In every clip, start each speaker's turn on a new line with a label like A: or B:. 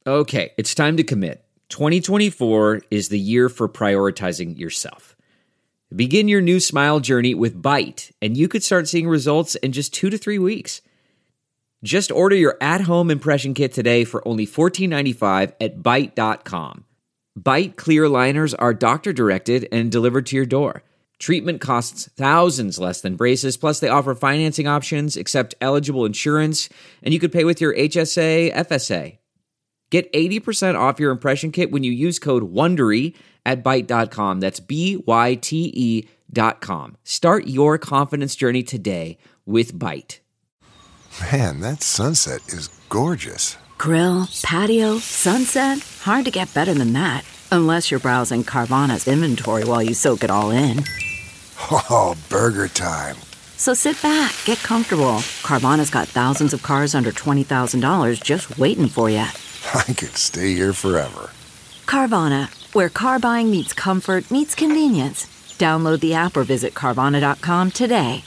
A: Okay, it's time to commit. 2024 is the year for prioritizing yourself. Begin your new smile journey with Byte, and you could start seeing results in just 2 to 3 weeks. Just order your at-home impression kit today for only $14.95 at Byte.com. Byte clear liners are doctor-directed and delivered to your door. Treatment costs thousands less than braces, plus they offer financing options, accept eligible insurance, and you could pay with your HSA, FSA. Get 80% off your impression kit when you use code WONDERY at Byte.com. That's BYTE.com. Start your confidence journey today with Byte.
B: Man, that sunset is gorgeous.
C: Grill, patio, sunset. Hard to get better than that. Unless you're browsing Carvana's inventory while you soak it all in.
B: Oh, burger time.
C: So sit back, get comfortable. Carvana's got thousands of cars under $20,000 just waiting for you.
B: I could stay here forever.
C: Carvana, where car buying meets comfort, meets convenience. Download the app or visit Carvana.com today.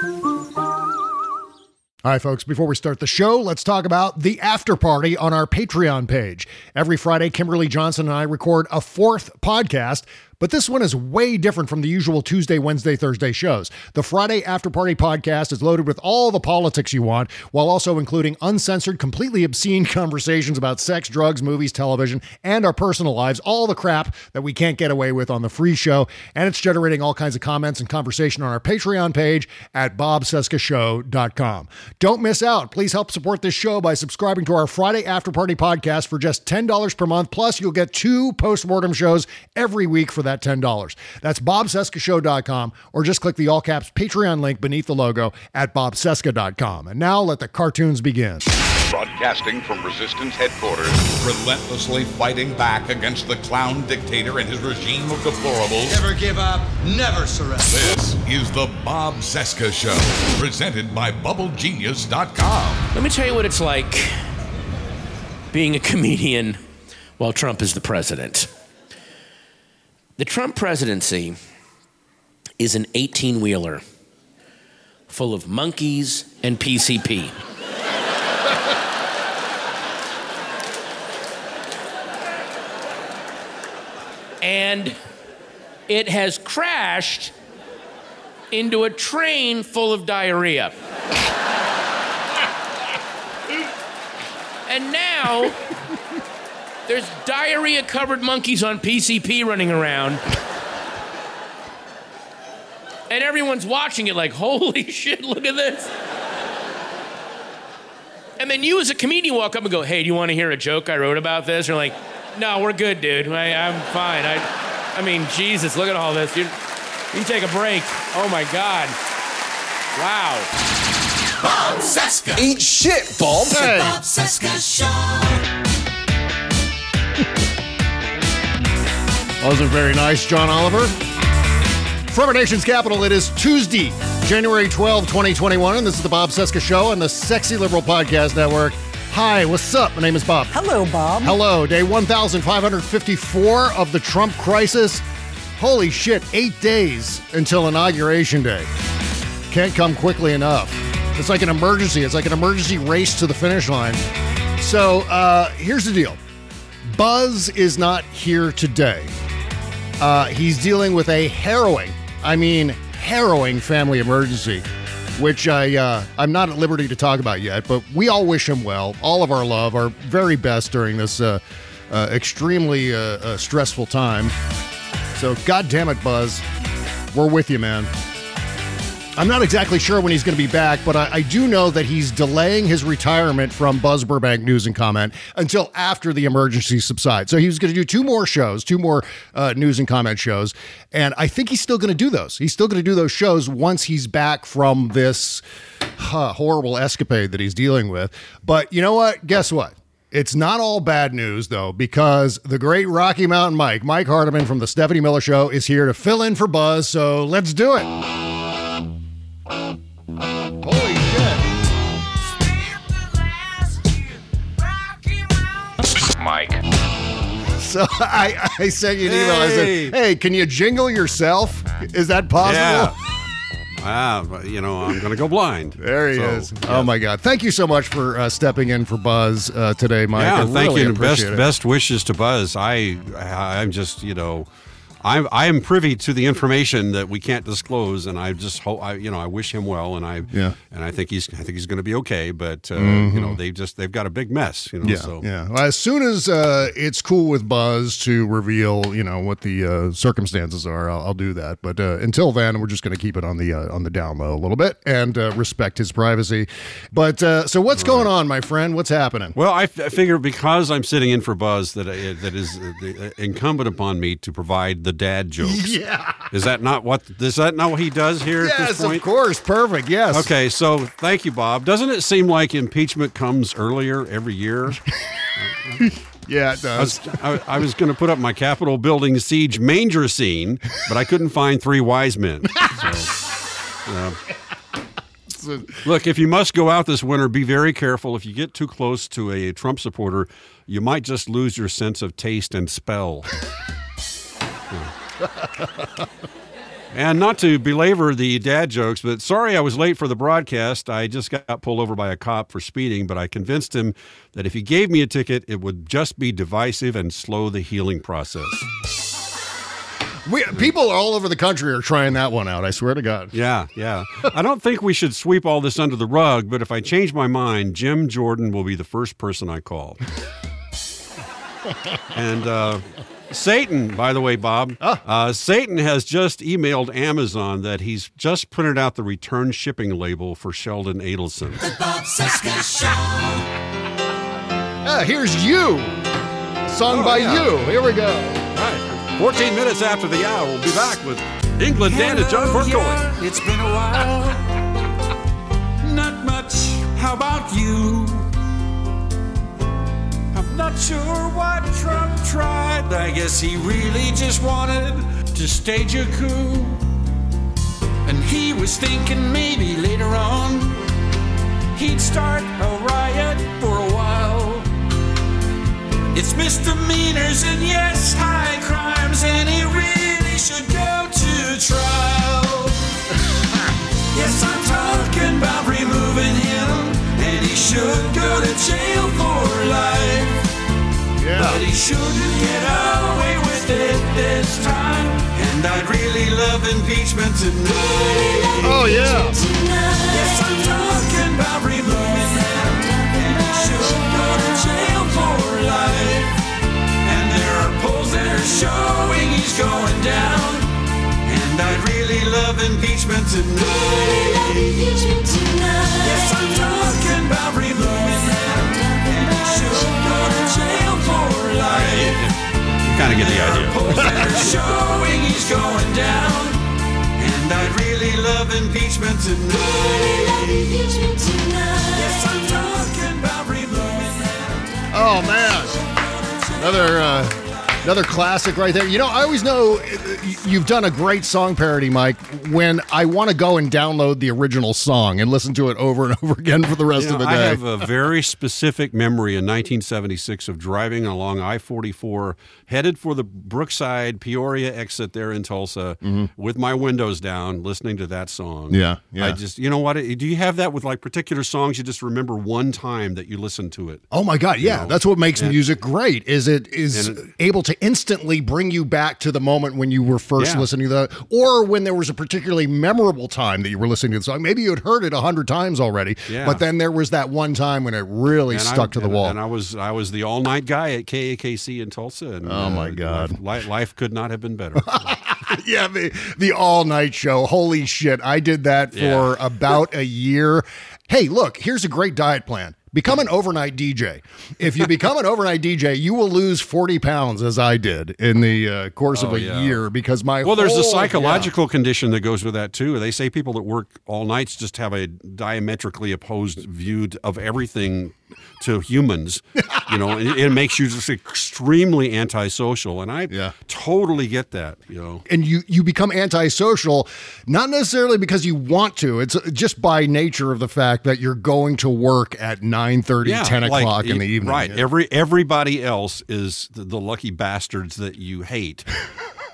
D: All right, folks, before we start the show, let's talk about the after party on our Patreon page. Every Friday, Kimberly Johnson and I record a 4th podcast, but this one is way different from the usual Tuesday, Wednesday, Thursday shows. The Friday After Party podcast is loaded with all the politics you want, while also including uncensored, completely obscene conversations about sex, drugs, movies, television, and our personal lives, all the crap that we can't get away with on the free show. And it's generating all kinds of comments and conversation on our Patreon page at bobcescashow.com. Don't miss out. Please help support this show by subscribing to our Friday After Party podcast for just $10 per month. Plus, you'll get 2 postmortem shows every week for that $10. That's bobcescashow.com, or just click the all caps Patreon link beneath the logo at bobcesca.com. And now let the cartoons begin.
E: Broadcasting from Resistance headquarters.
F: Relentlessly fighting back against the clown dictator and his regime of deplorables.
G: Never give up, never surrender.
F: This is the Bob Cesca Show, presented by BubbleGenius.com.
H: Let me tell you what it's like being a comedian while Trump is the president. The Trump presidency is an 18-wheeler full of monkeys and PCP. And it has crashed into a train full of diarrhea. And now there's diarrhea-covered monkeys on PCP running around. And everyone's watching it like, holy shit, look at this. And then you as a comedian walk up and go, hey, do you want to hear a joke I wrote about this? You're like, no, we're good, dude. I'm fine. I mean, Jesus, look at all this. You can take a break. Oh, my God. Wow.
G: Bob Cesca.
B: Eat shit, Bob.
D: Hey.
G: Bob Cesca Show.
D: Wasn't very nice, John Oliver. From our nation's capital, it is Tuesday, January 12, 2021, and this is the Bob Cesca Show on the Sexy Liberal Podcast Network. Hi, what's up? My name is Bob.
I: Hello, Bob.
D: Hello, day 1,554 of the Trump crisis. Holy shit, 8 days until Inauguration Day. Can't come quickly enough. It's like an emergency. It's like an emergency race to the finish line. So here's the deal. Buzz is not here today. He's dealing with a harrowing family emergency, which I'm not at liberty to talk about yet, but we all wish him well. All of our love, our very best during this extremely stressful time. So, God damn it, Buzz. We're with you, man. I'm not exactly sure when he's going to be back, but I do know that he's delaying his retirement from Buzz Burbank News and Comment until after the emergency subsides. So he was going to do 2 more shows, 2 more news and comment shows, and I think he's still going to do those. He's still going to do those shows once he's back from this horrible escapade that he's dealing with. But you know what? Guess what? It's not all bad news, though, because the great Rocky Mountain Mike Hardiman from the Stephanie Miller Show is here to fill in for Buzz, so let's do it. Holy shit.
E: Mike.
D: So I sent you an email. I said, hey, can you jingle yourself? Is that possible?
J: Yeah.
I: I'm going to go blind.
D: There he is. Yeah. Oh, my God. Thank you so much for stepping in for Buzz today, Mike.
I: Yeah,
D: thank
I: you.
D: And
I: best wishes to Buzz. I'm just, I am privy to the information that we can't disclose, and I just hope I wish him well, and I think he's going to be okay. But they've got a big mess.
D: Well, as soon as it's cool with Buzz to reveal what the circumstances are, I'll do that. But until then, we're just going to keep it on the down low a little bit and respect his privacy. But so what's going on, my friend? What's happening?
I: Well, I figure because I'm sitting in for Buzz, that is incumbent upon me to provide the dad jokes.
D: Yeah.
I: Is that not what he does here at this point?
D: Yes, of course. Perfect. Yes.
I: Okay, so thank you, Bob. Doesn't it seem like impeachment comes earlier every year?
D: Yeah, it does.
I: I was going to put up my Capitol building siege manger scene, but I couldn't find 3 wise men. So, look, if you must go out this winter, be very careful. If you get too close to a Trump supporter, you might just lose your sense of taste and spell. And not to belabor the dad jokes, but sorry I was late for the broadcast. I just got pulled over by a cop for speeding, but I convinced him that if he gave me a ticket, it would just be divisive and slow the healing process.
D: People all over the country are trying that one out, I swear to God.
I: Yeah. I don't think we should sweep all this under the rug, but if I change my mind, Jim Jordan will be the first person I call. And Satan, by the way, Bob, Satan has just emailed Amazon that he's just printed out the return shipping label for Sheldon Adelson.
G: The Bob Cesca Show.
D: Here's You, sung by You. Here we go.
I: Right. 14 minutes after the hour, we'll be back with England Dan and John Forcoy.
G: It's been a while. Not much. How about you? I'm not sure what Trump tried. I guess he really just wanted to stage a coup. And he was thinking maybe later on he'd start a riot for a while. It's misdemeanors and yes, high crimes, and he really should go to trial. Yes, I'm talking about removing him, and he should go to jail for life. Yeah. But he shouldn't get away with it this time, and I'd really love impeachment tonight.
D: Oh, yeah.
G: Yes, I'm talking about removing him, and he should go to jail for life. And there are polls that are showing he's going down, and I'd really love impeachment tonight. Yes, I'm talking about removing him, and he should go to jail for life.
I: Kind of get the idea.
G: Polls that are showing he's going down, and I'd really love impeachment tonight. Yes, I'm talking about removing him.
D: Oh, man. Another classic right there. I always know you've done a great song parody, Mike, when I want to go and download the original song and listen to it over and over again for the rest of the day.
I: I have a very specific memory in 1976 of driving along I-44, headed for the Brookside, Peoria exit there in Tulsa, with my windows down, listening to that song.
D: Yeah.
I: I just, do you have that with like particular songs you just remember one time that you listened to it?
D: Oh, my God, yeah. That's what makes music great, is it is able to instantly bring you back to the moment when you were first listening to that, or when there was a particularly memorable time that you were listening to the song. Maybe you had heard it 100 times already, but then there was that one time when it really stuck to the wall.
I: And I was the all-night guy at KAKC in Tulsa. And,
D: oh, my God.
I: Life could not have been better.
D: Yeah, the all-night show. Holy shit. I did that for about a year. Hey, look, here's a great diet plan. Become an overnight DJ. If you become an overnight DJ, you will lose 40 pounds, as I did in the course of a year, because
I: there's a psychological condition that goes with that, too. They say people that work all nights just have a diametrically opposed view of everything to humans. It makes you just extremely antisocial, and I totally get that.
D: And you become antisocial, not necessarily because you want to. It's just by nature of the fact that you're going to work at 9:30, 10 o'clock in the evening.
I: Right. Everybody else is the lucky bastards that you hate.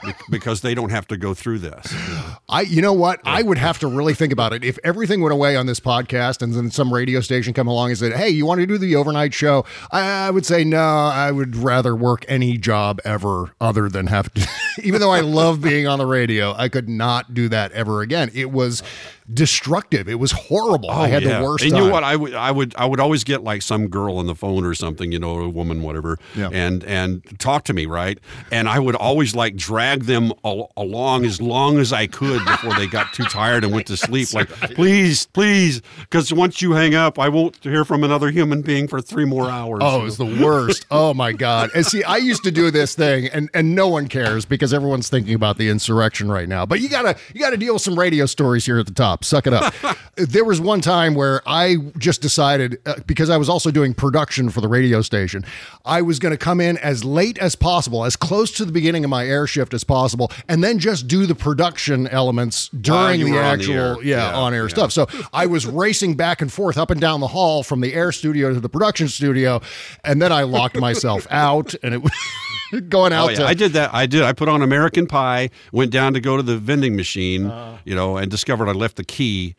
I: because they don't have to go through this.
D: You know what? I would have to really think about it. If everything went away on this podcast and then some radio station come along and said, hey, you want to do the overnight show? I would say, no, I would rather work any job ever other than have to. Even though I love being on the radio, I could not do that ever again. It was destructive. It was horrible. I had the worst
I: and
D: time.
I: You know what? I would always get like some girl on the phone or something, a woman, whatever, and talk to me, right? And I would always like drag them along as I could before they got too tired and went to sleep. Like, please, because once you hang up, I won't hear from another human being for 3 more hours.
D: Oh, it was the worst. Oh my God. And see, I used to do this thing and no one cares because everyone's thinking about the insurrection right now. But you gotta deal with some radio stories here at the top. Suck it up. There was one time where I just decided, because I was also doing production for the radio station, I was going to come in as late as possible, as close to the beginning of my air shift as possible, and then just do the production elements during the actual on-air stuff. So I was racing back and forth up and down the hall from the air studio to the production studio, and then I locked myself out, and it was going out.
I: I did that. I put on American Pie, went down to go to the vending machine, and discovered I left the key,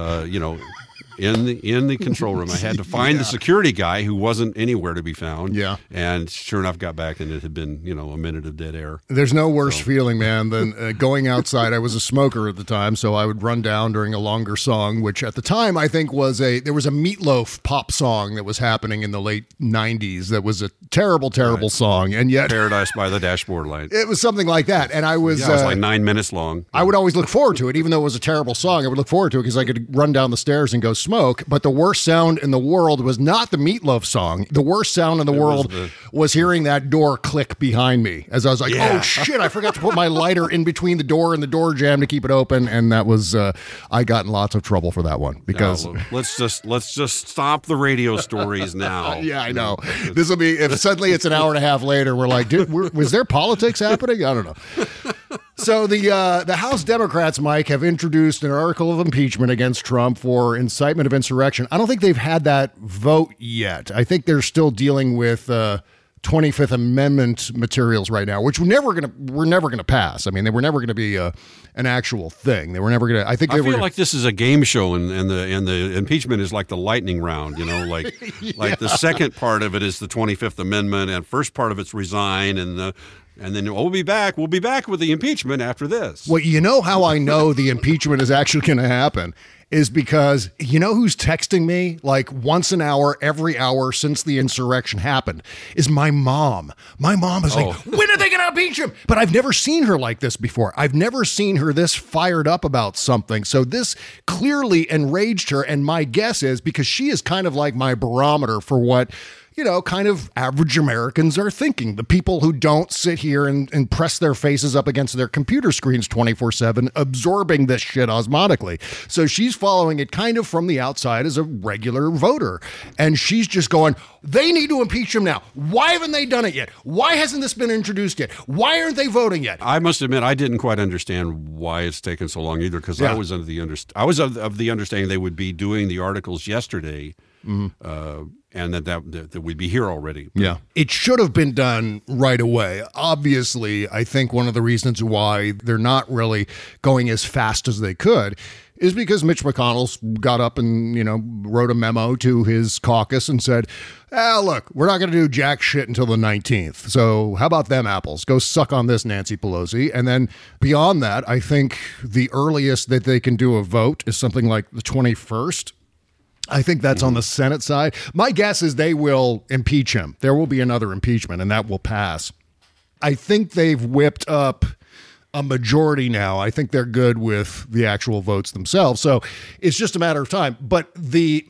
I: in the control room. I had to find the security guy who wasn't anywhere to be found. Yeah. And sure enough, got back and it had been, a minute of dead air.
D: There's no worse feeling, man, than going outside. I was a smoker at the time, so I would run down during a longer song, which at the time I think there was a Meatloaf pop song that was happening in the late 90s that was a terrible song. And yet
I: Paradise by the Dashboard Light.
D: It was something like that. And it was
I: like 9 minutes long.
D: I would always look forward to it, even though it was a terrible song. I would look forward to it because I could run down the stairs and go smoke. But the worst sound in the world was not the Meatloaf song. The worst sound in the world was hearing that door click behind me as I was like, oh shit, I forgot to put my lighter in between the door and the door jamb to keep it open. And that was, I got in lots of trouble for that one because
I: let's just stop the radio stories now.
D: Yeah, I know. This will be, if suddenly it's an hour and a half later, we're like, dude, was there politics happening? I don't know. So the House Democrats, Mike, have introduced an article of impeachment against Trump for incitement of insurrection. I don't think they've had that vote yet. I think they're still dealing with 25th Amendment materials right now, which we're never gonna pass. I mean, they were never gonna be an actual thing. They were never gonna. I feel
I: like this is a game show, and the impeachment is like the lightning round. Like like the second part of it is the 25th Amendment, and first part of it's resign, and then we'll be back with the impeachment after this.
D: Well, you know how I know the impeachment is actually going to happen is because you know who's texting me like once an hour, every hour since the insurrection happened is my mom. My mom is like, when are they going to impeach him? But I've never seen her like this before. I've never seen her this fired up about something. So this clearly enraged her. And my guess is because she is kind of like my barometer for what kind of average Americans are thinking. The people who don't sit here and press their faces up against their computer screens 24/7, absorbing this shit osmotically. So she's following it kind of from the outside as a regular voter. And she's just going, they need to impeach him now. Why haven't they done it yet? Why hasn't this been introduced yet? Why aren't they voting yet?
I: I must admit, I didn't quite understand why it's taken so long either, because I was of the understanding they would be doing the articles yesterday. Mm-hmm. And that we'd be here already.
D: Yeah. It should have been done right away. Obviously, I think one of the reasons why they're not really going as fast as they could is because Mitch McConnell got up and, wrote a memo to his caucus and said, look, we're not going to do jack shit until the 19th. So how about them apples? Go suck on this, Nancy Pelosi. And then beyond that, I think the earliest that they can do a vote is something like the 21st. I think that's on the Senate side. My guess is they will impeach him. There will be another impeachment, and that will pass. I think they've whipped up a majority now. I think they're good with the actual votes themselves. So it's just a matter of time. But the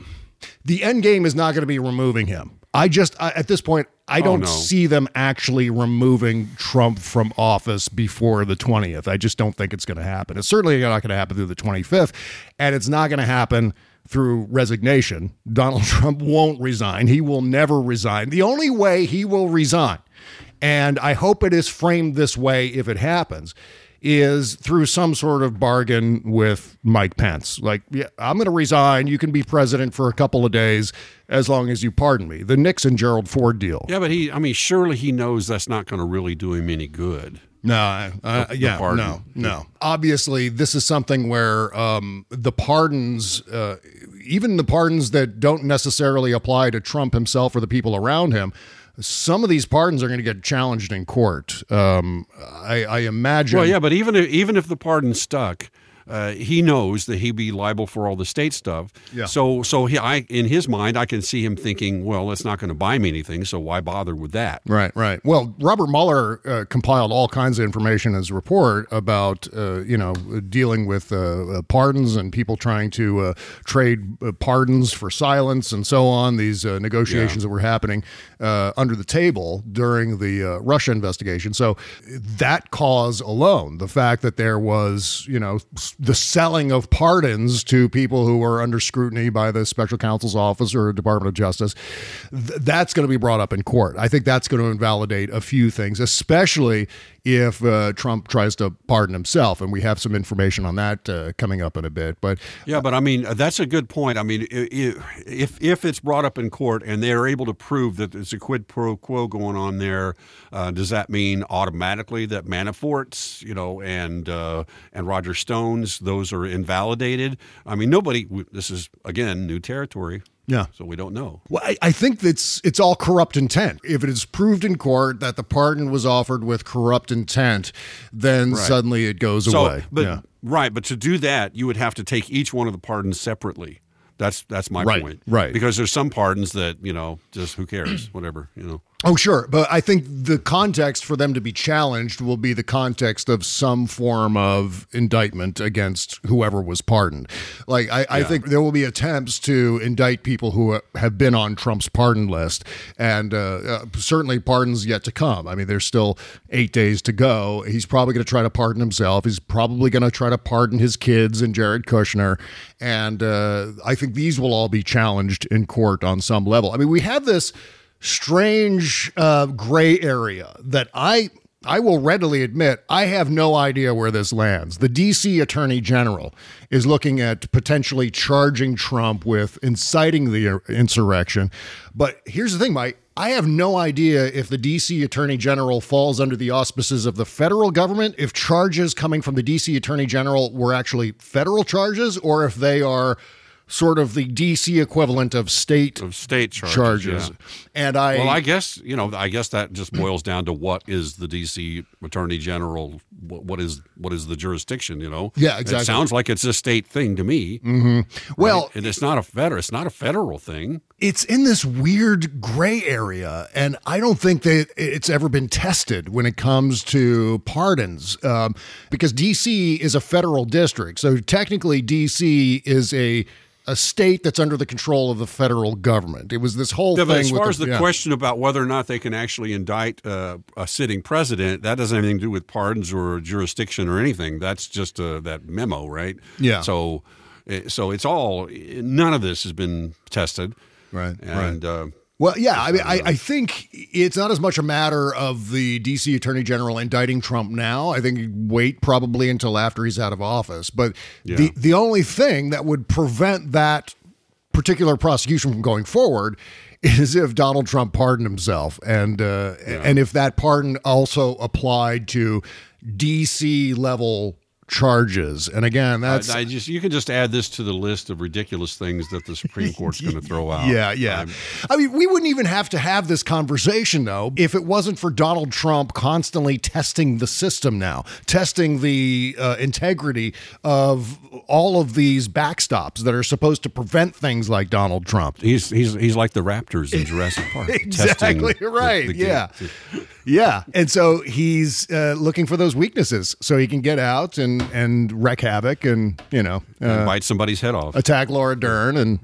D: end game is not going to be removing him. At this point, I don't see them actually removing Trump from office before the 20th. I just don't think it's going to happen. It's certainly not going to happen through the 25th, and it's not going to happen through resignation. Donald Trump won't resign. He will never resign. The only way he will resign, and I hope it is framed this way if it happens, is through some sort of bargain with Mike Pence. Like, yeah, I'm going to resign. You can be president for a couple of days as long as you pardon me. The Nixon-Gerald Ford deal.
I: Yeah, but surely he knows that's not going to really do him any good.
D: No, no. Obviously, this is something where the pardons, even the pardons that don't necessarily apply to Trump himself or the people around him, some of these pardons are going to get challenged in court. I imagine.
I: Well, yeah, but even if the pardon stuck, he knows that he'd be liable for all the state stuff.
D: Yeah.
I: So in his mind, I can see him thinking, well, it's not going to buy me anything, so why bother with that?
D: Right. Well, Robert Mueller compiled all kinds of information in his report about, dealing with pardons and people trying to trade pardons for silence and so on. These negotiations that were happening under the table during the Russia investigation. So that cause alone, the fact that there was, the selling of pardons to people who were under scrutiny by the special counsel's office or Department of Justice, that's going to be brought up in court. I think that's going to invalidate a few things, especially if Trump tries to pardon himself. And we have some information on that coming up in a bit. But
I: I mean, that's a good point. I mean, if it's brought up in court and they're able to prove that there's a quid pro quo going on there, does that mean automatically that Manafort's, and Roger Stone's, those are invalidated? I mean, this is, again, new territory.
D: Yeah.
I: So we don't know.
D: Well, I think it's all corrupt intent. If it is proved in court that the pardon was offered with corrupt intent, then suddenly it goes away.
I: Right. But to do that, you would have to take each one of the pardons separately. That's my point.
D: Right.
I: Because there's some pardons that, just who cares, whatever,
D: Oh, sure. But I think the context for them to be challenged will be the context of some form of indictment against whoever was pardoned. Like, I think there will be attempts to indict people who have been on Trump's pardon list, and certainly pardons yet to come. I mean, there's still 8 days to go. He's probably going to try to pardon himself. He's probably going to try to pardon his kids and Jared Kushner. And I think these will all be challenged in court on some level. I mean, we have this strange gray area that I will readily admit I have no idea where this lands. The D.C. Attorney General is looking at potentially charging Trump with inciting the insurrection. But here's the thing, Mike. I have no idea if the D.C. Attorney General falls under the auspices of the federal government, if charges coming from the D.C. Attorney General were actually federal charges, or if they are sort of the D.C. equivalent of state charges.
I: Yeah.
D: And
I: I guess that just boils down to what is the D.C. Attorney General, what is the jurisdiction,
D: Yeah, exactly.
I: It sounds like it's a state thing to me.
D: Mm-hmm.
I: Right?
D: Well,
I: and it's not a federal thing.
D: It's in this weird gray area, and I don't think that it's ever been tested when it comes to pardons, because D.C. is a federal district. So technically D.C. is a state that's under the control of the federal government. It was this whole thing.
I: But as far as the question about whether or not they can actually indict a sitting president, that doesn't have anything to do with pardons or jurisdiction or anything. That's just that memo, right?
D: Yeah.
I: So it's all, none of this has been tested.
D: Right.
I: And
D: well, yeah, I mean, I think it's not as much a matter of the D.C. Attorney General indicting Trump now. I think wait probably until after he's out of office. But the only thing that would prevent that particular prosecution from going forward is if Donald Trump pardoned himself, and if that pardon also applied to D.C. level charges. And again, that's
I: you can just add this to the list of ridiculous things that the Supreme Court's going to throw out.
D: Yeah. I mean, we wouldn't even have to have this conversation, though, if it wasn't for Donald Trump constantly testing the system now, testing the integrity of all of these backstops that are supposed to prevent things like Donald Trump.
I: He's like the Raptors in Jurassic Park.
D: Exactly right. Yeah. And so he's looking for those weaknesses so he can get out and wreak havoc and,
I: and bite somebody's head off.
D: Attack Laura Dern and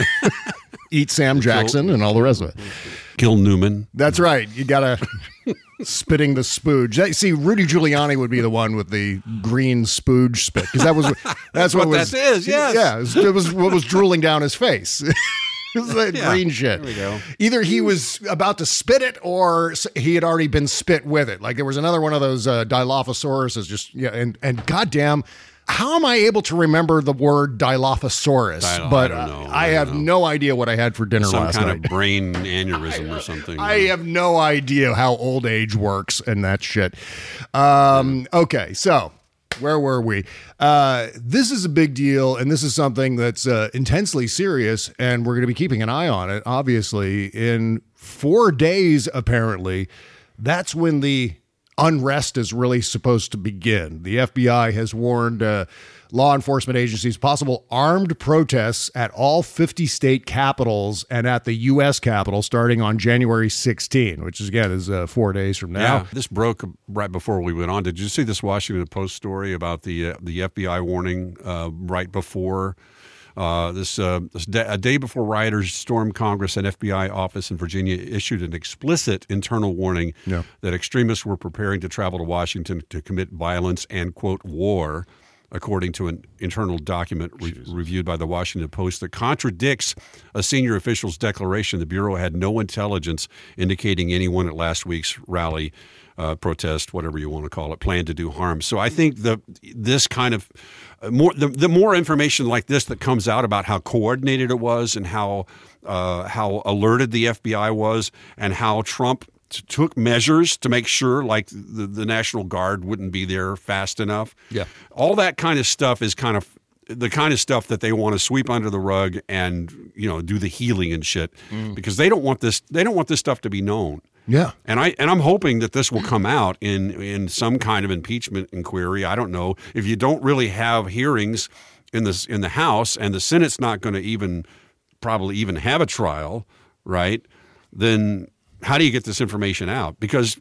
D: eat Sam Jackson and all the rest of it.
I: Kill Newman.
D: That's right. You got to spitting the spooge. See, Rudy Giuliani would be the one with the green spooge spit because that's what
I: that is. Yes.
D: Yeah. It was what was drooling down his face. It was that green shit.
I: There we go.
D: Either he was about to spit it or he had already been spit with it. Like there was another one of those Dilophosaurus and goddamn, How am I able to remember the word Dilophosaurus? But
I: I don't know.
D: I have no idea what I had for dinner last night.
I: Some kind of brain aneurysm or something.
D: I have no idea how old age works and that shit. Okay, so where were we? This is a big deal, and this is something that's intensely serious, and we're going to be keeping an eye on it, obviously. In 4 days, apparently, that's when the unrest is really supposed to begin. The FBI has warned law enforcement agencies possible armed protests at all 50 state capitals and at the U.S. Capitol starting on January 16, which is 4 days from now.
I: Yeah, this broke right before we went on. Did you see this Washington Post story about the FBI warning right before a day before rioters stormed Congress, an FBI office in Virginia issued an explicit internal warning that extremists were preparing to travel to Washington to commit violence and, quote, war, according to an internal document reviewed by the Washington Post that contradicts a senior official's declaration. The Bureau had no intelligence indicating anyone at last week's rally, protest, whatever you want to call it, planned to do harm. So I think this kind of the more information like this that comes out about how coordinated it was and how alerted the FBI was and how Trump took measures to make sure, like the National Guard wouldn't be there fast enough. Yeah, all that kind of stuff is kind of the kind of stuff that they want to sweep under the rug and do the healing and shit because they don't want this. They don't want this stuff to be known.
D: Yeah,
I: and I'm hoping that this will come out in some kind of impeachment inquiry. I don't know if you don't really have hearings in the House and the Senate's not going to probably even have a trial, right? Then how do you get this information out? Because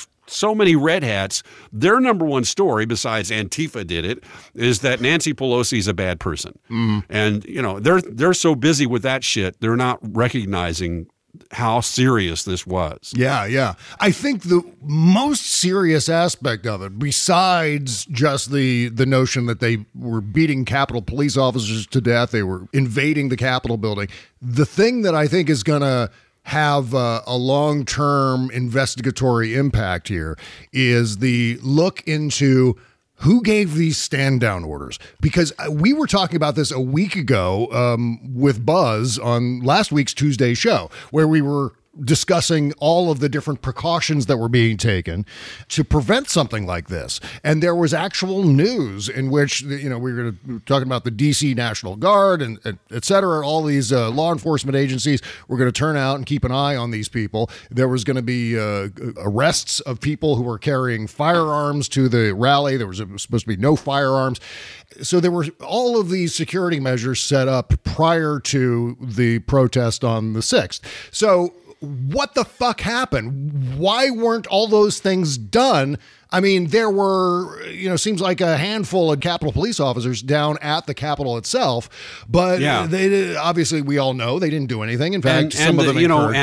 I: so many red hats, their number one story, besides Antifa did it, is that Nancy Pelosi is a bad person. And they're so busy with that shit, they're not recognizing how serious this was.
D: Yeah. I think the most serious aspect of it, besides just the notion that they were beating Capitol police officers to death, they were invading the Capitol building, the thing that I think is going to have a long-term investigatory impact here is the look into who gave these stand-down orders. Because we were talking about this a week ago with Buzz on last week's Tuesday show, where we were discussing all of the different precautions that were being taken to prevent something like this. And there was actual news in which, we were talking about the DC National Guard and et cetera, all these law enforcement agencies were going to turn out and keep an eye on these people. There was going to be arrests of people who were carrying firearms to the rally. There was supposed to be no firearms. So there were all of these security measures set up prior to the protest on the 6th. So what the fuck happened? Why weren't all those things done? I mean, there were, seems like a handful of Capitol police officers down at the Capitol itself, but they obviously, we all know they didn't do anything. In fact, some of them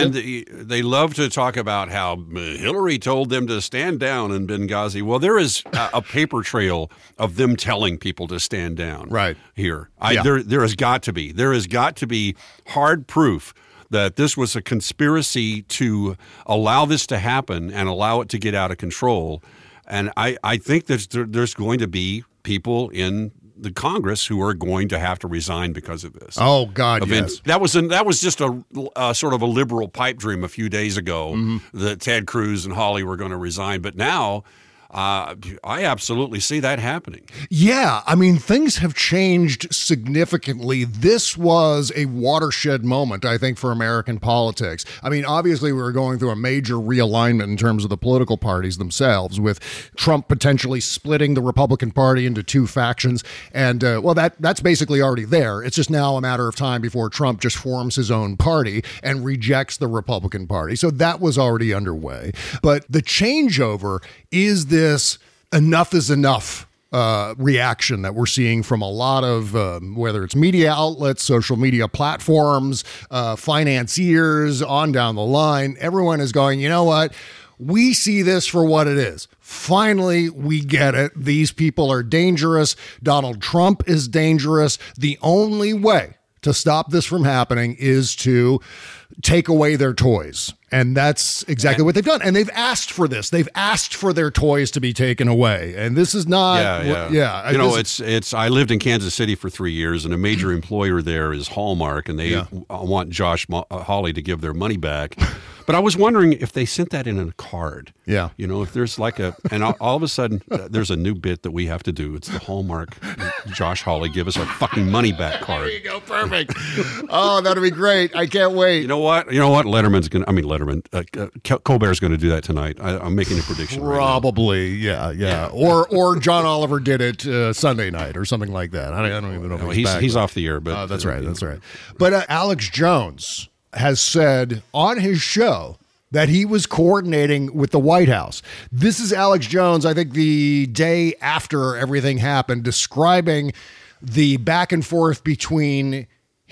I: they love to talk about how Hillary told them to stand down in Benghazi. Well, there is a paper trail of them telling people to stand down right here. There has got to be hard proof that this was a conspiracy to allow this to happen and allow it to get out of control. And I think that there's going to be people in the Congress who are going to have to resign because of this.
D: Oh, God, yes.
I: That was just a sort of a liberal pipe dream a few days ago that Ted Cruz and Hawley were going to resign. But now I absolutely see that happening.
D: Yeah, I mean, things have changed significantly. This was a watershed moment, I think, for American politics. I mean, obviously, we were going through a major realignment in terms of the political parties themselves, with Trump potentially splitting the Republican Party into two factions. And, that's basically already there. It's just now a matter of time before Trump just forms his own party and rejects the Republican Party. So that was already underway. But the changeover is this enough is enough reaction that we're seeing from a lot of whether it's media outlets, social media platforms, financiers, on down the line. Everyone is going, you know what? We see this for what it is. Finally, we get it. These people are dangerous. Donald Trump is dangerous. The only way to stop this from happening is to take away their toys. And that's exactly what they've done. And they've asked for this. They've asked for their toys to be taken away. And this is not.
I: You know, it's. I lived in Kansas City for 3 years, and a major employer there is Hallmark, and they want Josh Hawley to give their money back. But I was wondering if they sent that in a card.
D: Yeah.
I: You know, if there's like and all of a sudden there's a new bit that we have to do. It's the Hallmark Josh Hawley give us our fucking money back card.
D: There you go. Perfect. Oh, that'll be great. I can't wait.
I: You know what? Letterman's going to, Colbert's going to do that tonight. I'm making a prediction.
D: Probably. Right yeah. Or John Oliver did it Sunday night or something like that. I don't even know if
I: he's off the air, but
D: that's right. That's right. But Alex Jones has said on his show that he was coordinating with the White House. This is Alex Jones, I think the day after everything happened, describing the back and forth between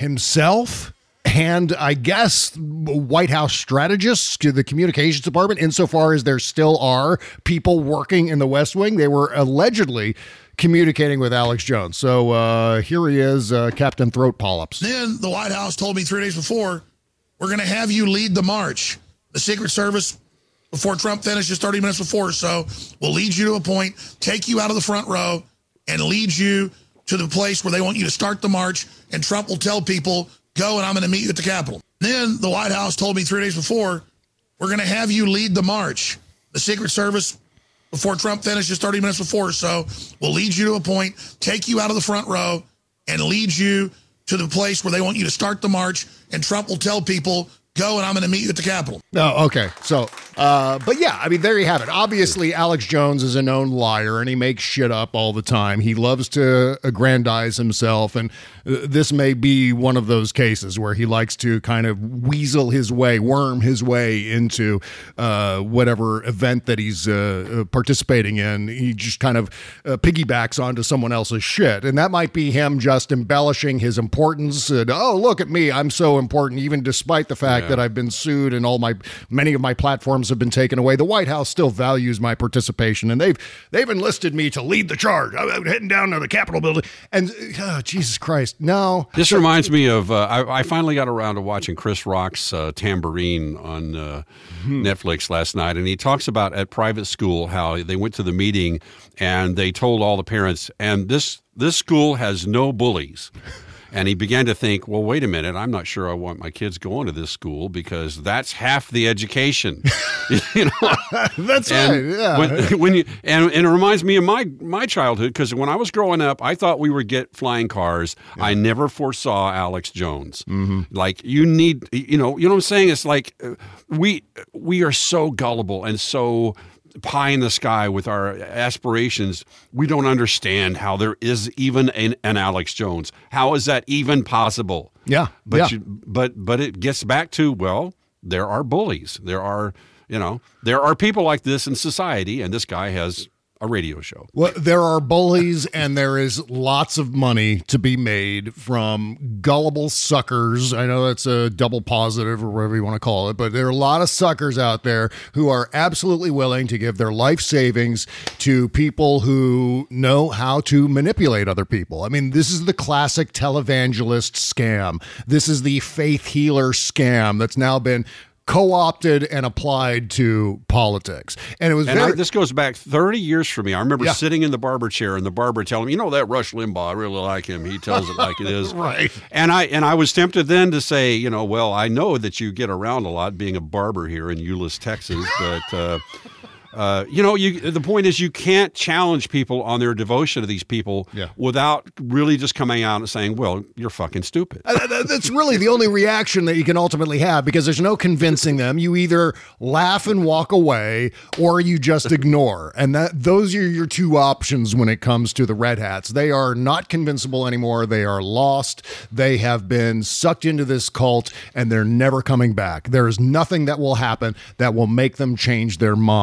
D: himself and, I guess, White House strategists to the communications department, insofar as there still are people working in the West Wing. They were allegedly communicating with Alex Jones. So here he is, Captain Throat Polyps.
J: Then the White House told me 3 days before, we're going to have you lead the march. The Secret Service, before Trump finishes 30 minutes before or so, will lead you to a point, take you out of the front row, and lead you to the place where they want you to start the march, and Trump will tell people, go and I'm going to meet you at the Capitol. Then the White House told me 3 days before, we're going to have you lead the march. The Secret Service, before Trump finishes 30 minutes before or so, will lead you to a point, take you out of the front row, and lead you to the place where they want you to start the march, and Trump will tell people, go and I'm going to meet you at the Capitol.
D: Oh, okay. So, but yeah, I mean, there you have it. Obviously, Alex Jones is a known liar, and he makes shit up all the time. He loves to aggrandize himself, and this may be one of those cases where he likes to kind of worm his way into whatever event that he's participating in. He just kind of piggybacks onto someone else's shit, and that might be him just embellishing his importance. Oh, look at me, I'm so important, even despite the fact that I've been sued and many of my platforms have been taken away. The White House still values my participation, and they've enlisted me to lead the charge. I'm heading down to the Capitol building, and Jesus Christ, no.
I: This reminds me of I finally got around to watching Chris Rock's Tambourine on Netflix last night, and he talks about at private school how they went to the meeting and they told all the parents, and this school has no bullies. And he began to think, well, wait a minute, I'm not sure I want my kids going to this school because that's half the education. You know?
D: That's right, yeah.
I: When you and it reminds me of my childhood, because when I was growing up, I thought we would get flying cars. Yeah. I never foresaw Alex Jones. Mm-hmm. Like, you know what I'm saying? It's like we are so gullible and so pie in the sky with our aspirations. We don't understand how there is even an Alex Jones. How is that even possible?
D: Yeah.
I: But it gets back to, well, there are bullies. There are people like this in society, and this guy has a radio show.
D: Well, there are bullies, and there is lots of money to be made from gullible suckers. I know that's a double positive or whatever you want to call it, but there are a lot of suckers out there who are absolutely willing to give their life savings to people who know how to manipulate other people. I mean, this is the classic televangelist scam. This is the faith healer scam that's now been co-opted and applied to politics. And it was
I: this goes back 30 years for me. I remember sitting in the barber chair and the barber telling me, that Rush Limbaugh, I really like him. He tells it like it is.
D: Right.
I: And I was tempted then to say, well, I know that you get around a lot being a barber here in Euless, Texas, but the point is you can't challenge people on their devotion to these people without really just coming out and saying, well, you're fucking stupid.
D: That's really the only reaction that you can ultimately have, because there's no convincing them. You either laugh and walk away or you just ignore. And those are your two options when it comes to the Red Hats. They are not convincible anymore. They are lost. They have been sucked into this cult and they're never coming back. There is nothing that will happen that will make them change their mind.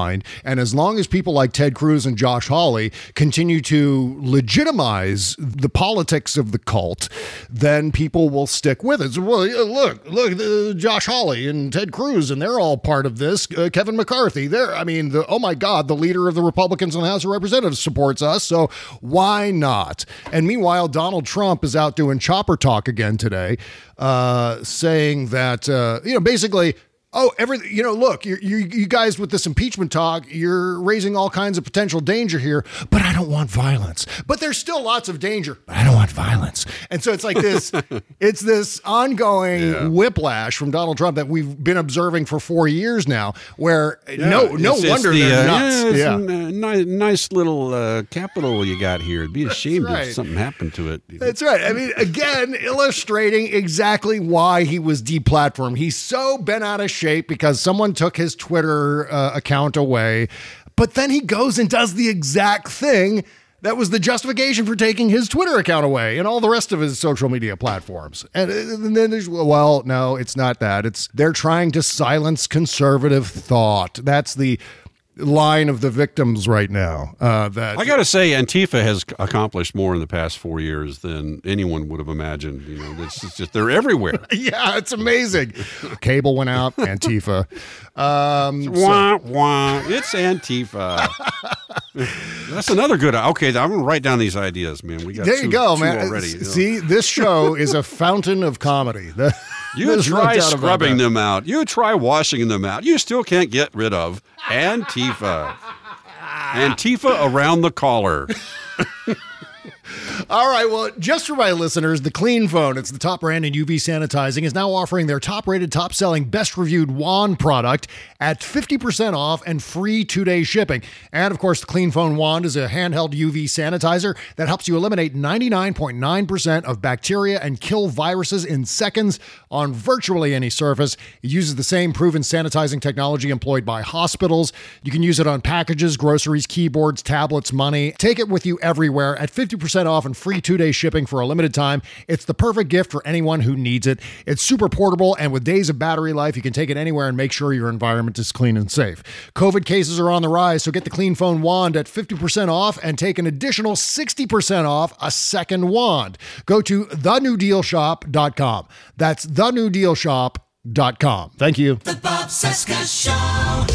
D: And as long as people like Ted Cruz and Josh Hawley continue to legitimize the politics of the cult, then people will stick with it. So, well, look, Josh Hawley and Ted Cruz, and they're all part of this. Kevin McCarthy, oh my God, the leader of the Republicans in the House of Representatives supports us, so why not? And meanwhile, Donald Trump is out doing chopper talk again today, saying that, basically, look, you guys with this impeachment talk, you're raising all kinds of potential danger here, but I don't want violence. But there's still lots of danger, but I don't want violence. And so it's like this, it's this ongoing whiplash from Donald Trump that we've been observing for 4 years now, where no wonder they're nuts.
I: Nice little capital you got here. It'd be a shame if something happened to it.
D: That's right. I mean, again, illustrating exactly why he was deplatformed. He's so bent out of shape because someone took his Twitter account away, but then he goes and does the exact thing that was the justification for taking his Twitter account away and all the rest of his social media platforms. And then there's, well, no, it's not that. They're trying to silence conservative thought. That's the line of the victims right now. That
I: I got to say, Antifa has accomplished more in the past 4 years than anyone would have imagined. It's just they're everywhere.
D: Yeah, it's amazing. Cable went out. Antifa.
I: Wah, wah. It's Antifa. That's another good. Okay, I'm gonna write down these ideas, man. We got
D: there you go, man.
I: Already.
D: See, this show is a fountain of comedy.
I: You try scrubbing them out. You try washing them out. You still can't get rid of Antifa. Antifa around the collar.
D: All right, well, just for my listeners, the Clean Phone, it's the top brand in UV sanitizing, is now offering their top-rated, top-selling, best-reviewed wand product at 50% off and free 2-day shipping. And, of course, the Clean Phone wand is a handheld UV sanitizer that helps you eliminate 99.9% of bacteria and kill viruses in seconds on virtually any surface. It uses the same proven sanitizing technology employed by hospitals. You can use it on packages, groceries, keyboards, tablets, money. Take it with you everywhere at 50% off and free 2-day shipping for a limited time. It's the perfect gift for anyone who needs it. It's super portable, and with days of battery life, you can take it anywhere and make sure your environment is clean and safe. COVID cases are on the rise, so get the Clean Phone wand at 50% off and take an additional 60% off a second wand. Go to thenewdealshop.com. That's thenewdealshop.com. Thank you.
K: The Bob Cesca Show.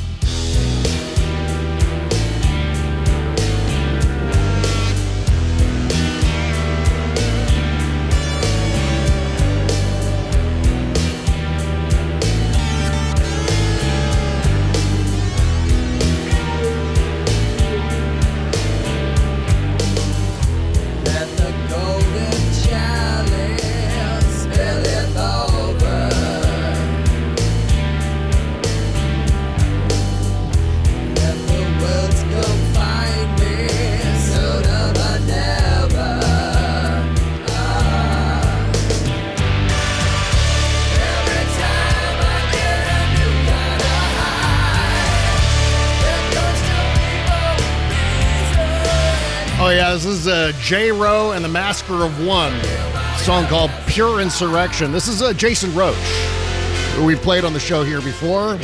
D: Oh, yeah, this is J-Ro and the Massacre of One, a song called Pure Insurrection. This is Jason Roach, who we've played on the show here before.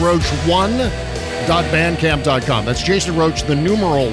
D: JasonRoach1.bandcamp.com. That's Jason Roach, the numeral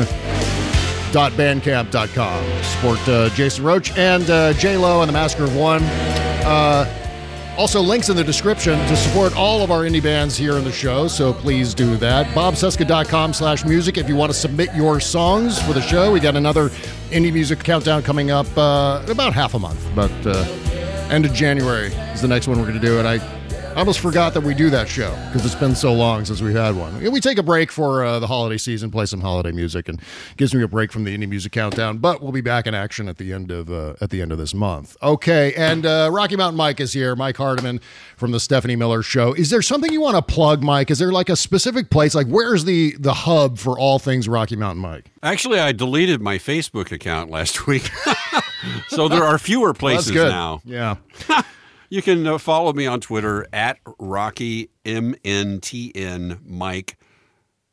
D: 1.bandcamp.com. Support Jason Roach and J-Lo and the Massacre of One. Also, links in the description to support all of our indie bands here on the show, so please do that. BobCesca.com/music if you want to submit your songs for the show. We got another indie music countdown coming up in about half a month, but end of January is the next one we're going to do, and I almost forgot that we do that show because it's been so long since we had one. We take a break for the holiday season, play some holiday music, and gives me a break from the indie music countdown. But we'll be back in action at the end of this month. Okay, and Rocky Mountain Mike is here. Mike Hardiman from the Stephanie Miller Show. Is there something you want to plug, Mike? Is there like a specific place? Like, where's the hub for all things Rocky Mountain Mike?
I: Actually, I deleted my Facebook account last week, so there are fewer places now.
D: Yeah.
I: You can follow me on Twitter at RockyMNTN Mike.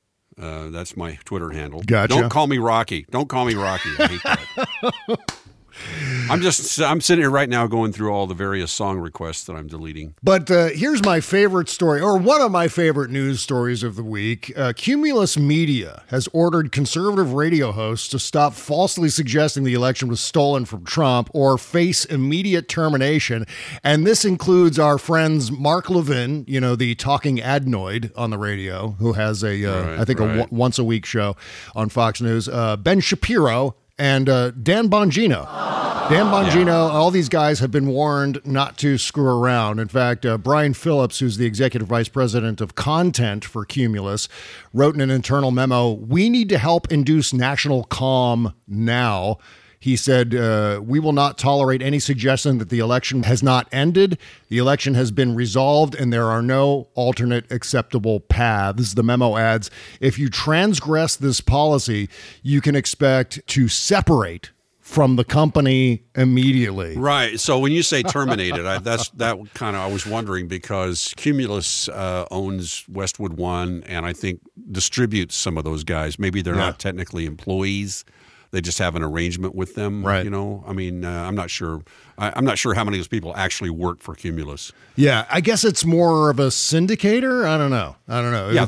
I: That's my Twitter handle.
D: Gotcha.
I: Don't call me Rocky. Don't call me Rocky. I hate that. I'm sitting here right now going through all the various song requests that I'm deleting.
D: But here's my favorite story, or one of my favorite news stories of the week. Cumulus Media has ordered conservative radio hosts to stop falsely suggesting the election was stolen from Trump or face immediate termination. And this includes our friends Mark Levin, the talking adenoid on the radio, who has a once a week show on Fox News, Ben Shapiro, and Dan Bongino. Dan Bongino, all these guys have been warned not to screw around. In fact, Brian Phillips, who's the executive vice president of content for Cumulus, wrote in an internal memo, "We need to help induce national calm now." He said, "We will not tolerate any suggestion that the election has not ended. The election has been resolved, and there are no alternate acceptable paths." The memo adds, "If you transgress this policy, you can expect to separate from the company immediately."
I: Right. So when you say terminated, I was wondering, because Cumulus owns Westwood One, and I think distributes some of those guys. Maybe they're not technically employees. They just have an arrangement with them,
D: right?
I: I'm not sure. I'm not sure how many of those people actually work for Cumulus.
D: Yeah, I guess it's more of a syndicator. I don't know.
I: Yeah,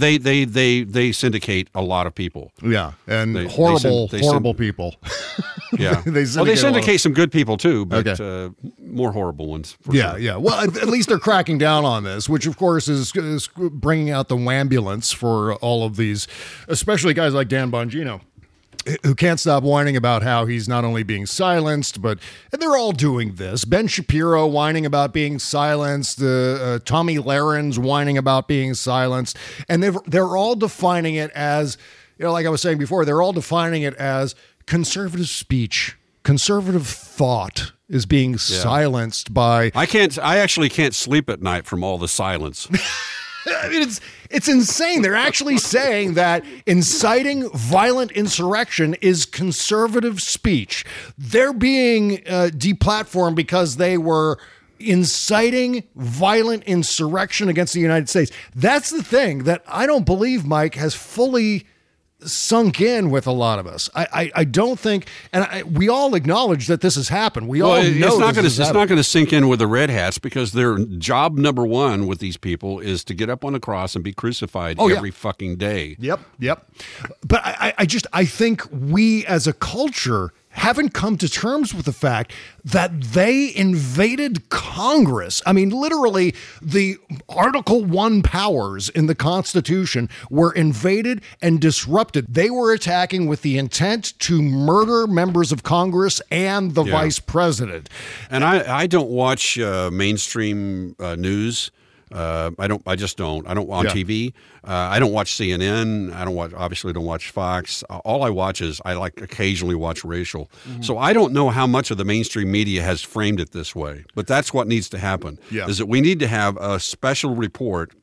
I: they syndicate a lot of people.
D: Yeah, and horrible people.
I: Yeah,
D: they
I: syndicate some good people too, but more horrible ones.
D: Yeah, yeah. Well, at least they're cracking down on this, which of course is bringing out the wambulance for all of these, especially guys like Dan Bongino, who can't stop whining about how he's not only being silenced, and they're all doing this. Ben Shapiro whining about being silenced, Tommy Lahrens whining about being silenced, and they're all defining it as, like I was saying before, they're all defining it as conservative speech, conservative thought is being silenced by.
I: I actually can't sleep at night from all the silence.
D: I mean, it's insane. They're actually saying that inciting violent insurrection is conservative speech. They're being deplatformed because they were inciting violent insurrection against the United States. That's the thing that I don't believe, Mike, has fully sunk in with a lot of us. I don't think, and we all acknowledge that this has happened. We all know
I: it's not going to sink in with the red hats, because their job number one with these people is to get up on the cross and be crucified every fucking day.
D: Yep. But I think we as a culture haven't come to terms with the fact that they invaded Congress. I mean, literally, the Article 1 powers in the Constitution were invaded and disrupted. They were attacking with the intent to murder members of Congress and the vice president.
I: And I don't watch mainstream news. I just don't. I don't on TV. I don't watch CNN. Obviously don't watch Fox. All I watch is I occasionally watch racial. Mm-hmm. So I don't know how much of the mainstream media has framed it this way. But that's what needs to happen. Yeah. Is that we need to have a special report,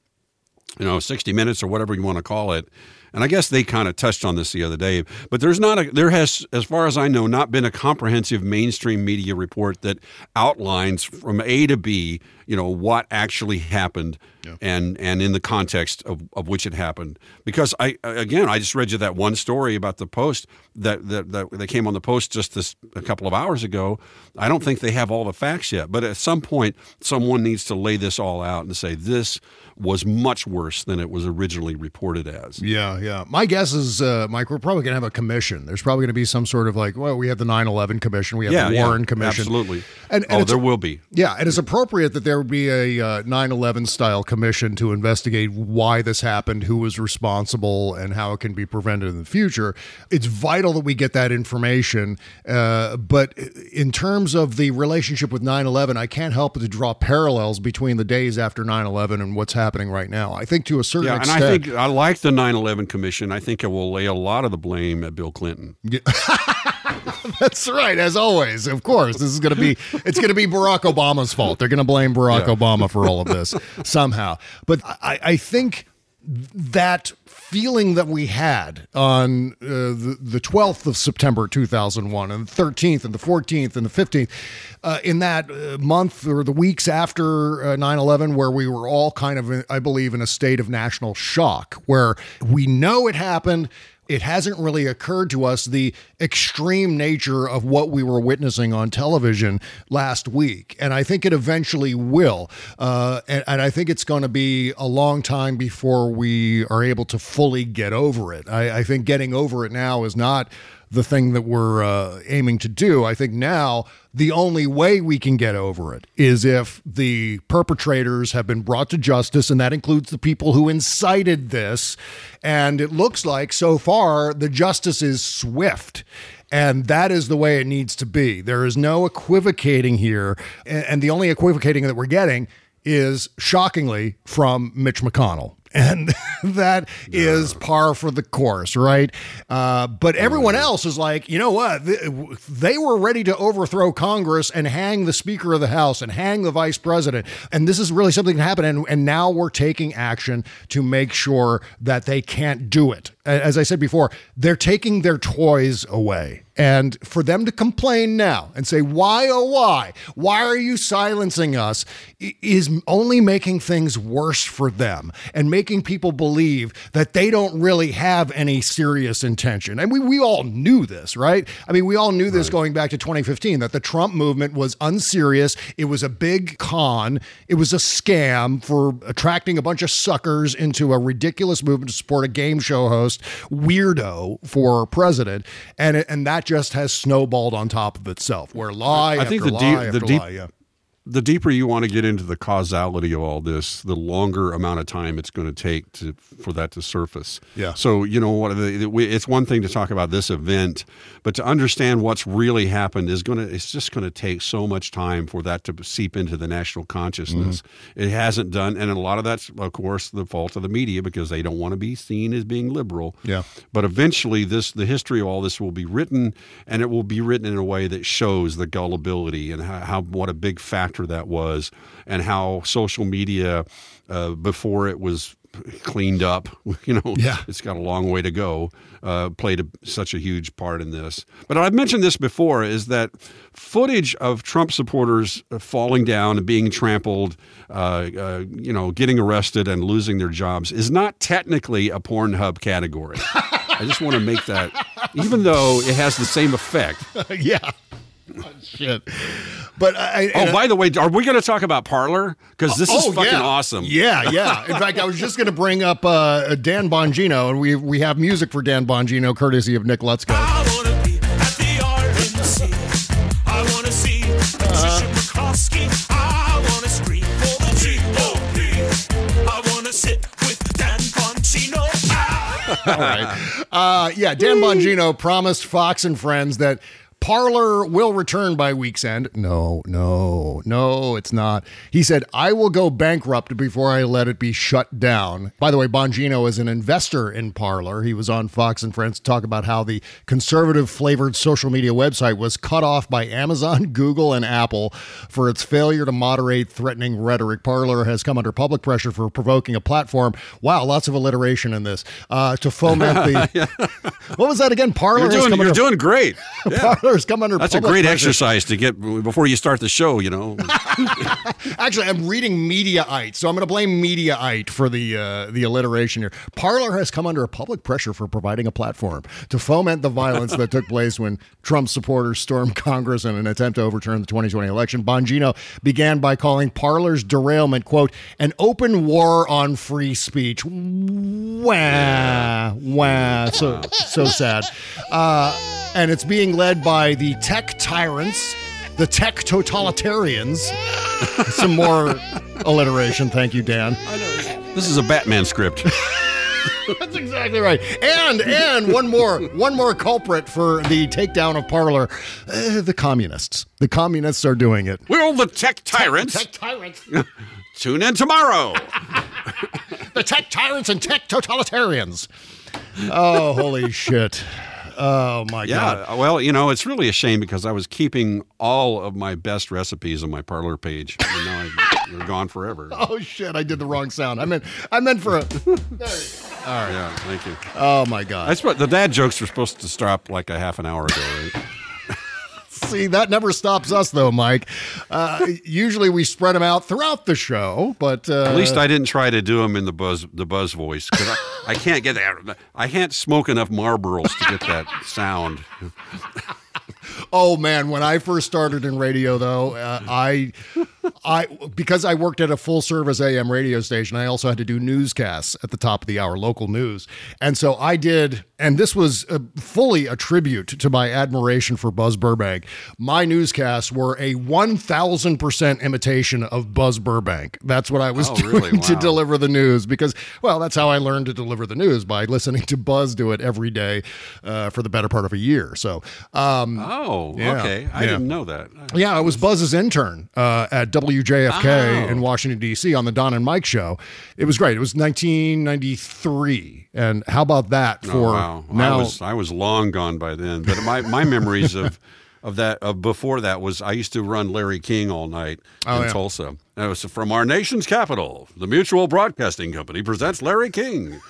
I: 60 Minutes or whatever you want to call it. And I guess they kind of touched on this the other day, but there has, as far as I know, not been a comprehensive mainstream media report that outlines from A to B, what actually happened and in the context of which it happened. Because I just read you that one story about the Post that came on the Post just a couple of hours ago. I don't think they have all the facts yet, but at some point, someone needs to lay this all out and say this was much worse than it was originally reported as.
D: Yeah. My guess is, Mike, we're probably going to have a commission. There's probably going to be some sort of we have the 9/11 commission, we have the Warren Commission.
I: Absolutely.
D: And
I: there will be.
D: Yeah, and it's appropriate that there would be a 9/11 style commission to investigate why this happened, who was responsible, and how it can be prevented in the future. It's vital that we get that information. But in terms of the relationship with 9/11, I can't help but to draw parallels between the days after 9/11 and what's happening right now. I think to a certain extent.
I: And I think I like the 9/11 Commission. I think it will lay a lot of the blame at Bill Clinton.
D: Yeah. That's right. As always, of course, it's going to be Barack Obama's fault. They're going to blame Barack Obama for all of this somehow. But I think that feeling that we had on the 12th of September 2001 and the 13th and the 14th and the 15th, in that month or the weeks after 9/11, where we were all kind of, I believe, in a state of national shock, where we know it happened. it hasn't really occurred to us the extreme nature of what we were witnessing on television last week. And I think it eventually will. And I think it's going to be a long time before we are able to fully get over it. I think getting over it now is not the thing that we're aiming to do. I think now the only way we can get over it is if the perpetrators have been brought to justice, and that includes the people who incited this. And it looks like so far the justice is swift. And that is the way it needs to be. There is no equivocating here. And the only equivocating that we're getting is, shockingly, from Mitch McConnell. And that is par for the course, right? But everyone else is like, you know what? They were ready to overthrow Congress and hang the Speaker of the House and hang the Vice President. And this is really something that happened. And now we're taking action to make sure that they can't do it. As I said before, they're taking their toys away. And for them to complain now and say, why, oh, why? Why are you silencing us? Is only making things worse for them and making people believe that they don't really have any serious intention. And we all knew this, right? I mean, we all knew this going back to 2015, that the Trump movement was unserious. It was a big con. It was a scam for attracting a bunch of suckers into a ridiculous movement to support a game show host weirdo for president. And that just has snowballed on top of itself, where lie after lie after lie. Yeah.
I: The deeper you want to get into the causality of all this, the longer amount of time it's going to take for that to surface.
D: Yeah.
I: So, you know what? It's one thing to talk about this event, but to understand what's really happened it's just going to take so much time for that to seep into the national consciousness. Mm-hmm. It hasn't done, and a lot of that's, of course, the fault of the media because they don't want to be seen as being liberal.
D: Yeah.
I: But eventually, the history of all this will be written, and it will be written in a way that shows the gullibility and what a big factor that was, and how social media before it was cleaned up, it's got a long way to go, played such a huge part in this. But I've mentioned this before, is that footage of Trump supporters falling down and being trampled, getting arrested and losing their jobs is not technically a Pornhub category. I just want to make that, even though it has the same effect.
D: Yeah. Oh, shit. But
I: by the way, are we going to talk about Parler? Because this is fucking awesome.
D: Yeah. In fact, I was just going to bring up Dan Bongino, and we have music for Dan Bongino, courtesy of Nick Lutzko.
K: I want to be at the RNC. I want to see Patricia McCloskey. I want to scream for the GOP. I want to sit with Dan Bongino.
D: All right. Dan Bongino promised Fox and Friends that Parler will return by week's end. No, it's not. He said, I will go bankrupt before I let it be shut down. By the way, Bongino is an investor in Parler. He was on Fox and Friends to talk about how the conservative-flavored social media website was cut off by Amazon, Google, and Apple for its failure to moderate threatening rhetoric. Parler has come under public pressure for provoking a platform. Wow, lots of alliteration in this. To foment the... What was that again? Parler.
I: You're doing great. Yeah.
D: Come under
I: That's a great exercise to get before you start the show,
D: Actually, I'm reading Mediaite, so I'm going to blame Mediaite for the alliteration here. Parler has come under public pressure for providing a platform to foment the violence that took place when Trump supporters stormed Congress in an attempt to overturn the 2020 election. Bongino began by calling Parler's derailment, quote, an open war on free speech. Wah. So sad. And it's being led by the tech tyrants, the tech totalitarians. Some more alliteration. Thank you, Dan.
I: This is a Batman script.
D: That's exactly right. And one more culprit for the takedown of Parler, the communists. The communists are doing it.
I: Well, the tech tyrants.
D: Tech tyrants.
I: Tune in tomorrow.
D: The tech tyrants and tech totalitarians. Oh, holy shit. Oh, my God.
I: Yeah, well, it's really a shame because I was keeping all of my best recipes on my Parler page. And now they're gone forever.
D: Oh, shit. I did the wrong sound. I meant for a... There you go. All right.
I: Yeah, thank you.
D: Oh, my God.
I: The dad jokes were supposed to stop like a half an hour ago, right?
D: See, that never stops us, though, Mike. Usually we spread them out throughout the show, but
I: at least I didn't try to do them in the buzz voice because I can't get that. I can't smoke enough Marlboros to get that sound.
D: Oh man, when I first started in radio, though, I because I worked at a full service AM radio station, I also had to do newscasts at the top of the hour, local news, and so I did. And this was fully a tribute to my admiration for Buzz Burbank. My newscasts were a 1,000% imitation of Buzz Burbank. That's what I was doing to deliver the news because, well, that's how I learned to deliver the news, by listening to Buzz do it every day for the better part of a year. So,
I: okay. I didn't know that.
D: Yeah, I was Buzz's intern at WJFK in Washington, D.C. on the Don and Mike show. It was great. It was 1993. And how about that for now?
I: I was long gone by then. But my memories of before that was I used to run Larry King all night in Tulsa. That was from our nation's capital. The Mutual Broadcasting Company presents Larry King.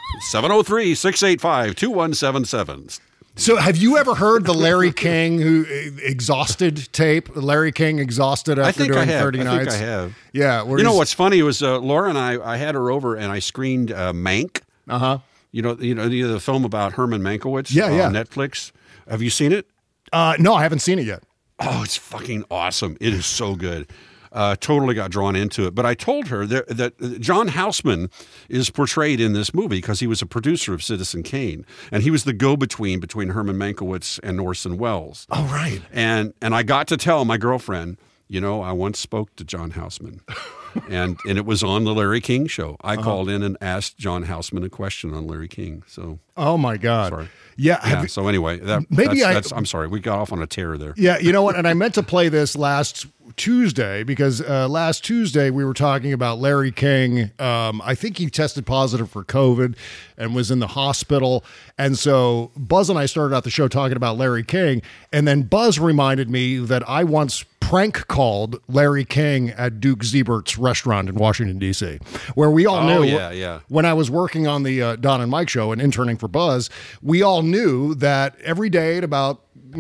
I: 703-685-2177.
D: So have you ever heard the Larry King who exhausted tape? Larry King exhausted after doing 30 nights?
I: I think I have.
D: Yeah.
I: You know what's funny was Laura and I had her over and I screened Mank.
D: Uh-huh.
I: You know the film about Herman Mankiewicz on Netflix. Have you seen it?
D: No, I haven't seen it yet.
I: Oh, it's fucking awesome. It is so good. Totally got drawn into it. But I told her that John Houseman is portrayed in this movie because he was a producer of Citizen Kane. And he was the go-between between Herman Mankiewicz and Orson Welles.
D: Oh, right.
I: And I got to tell my girlfriend, I once spoke to John Houseman. and it was on the Larry King show. I called in and asked John Houseman a question on Larry King. So,
D: oh my God.
I: Sorry.
D: Yeah.
I: So anyway, I'm sorry. We got off on a tear there.
D: Yeah. You know what? And I meant to play this last Tuesday because last Tuesday we were talking about Larry King. I think he tested positive for COVID and was in the hospital. And so Buzz and I started out the show talking about Larry King. And then Buzz reminded me that I once prank called Larry King at Duke Zebert's restaurant in Washington, D.C., where we all knew when I was working on the Don and Mike show and interning for Buzz, we all knew that every day at about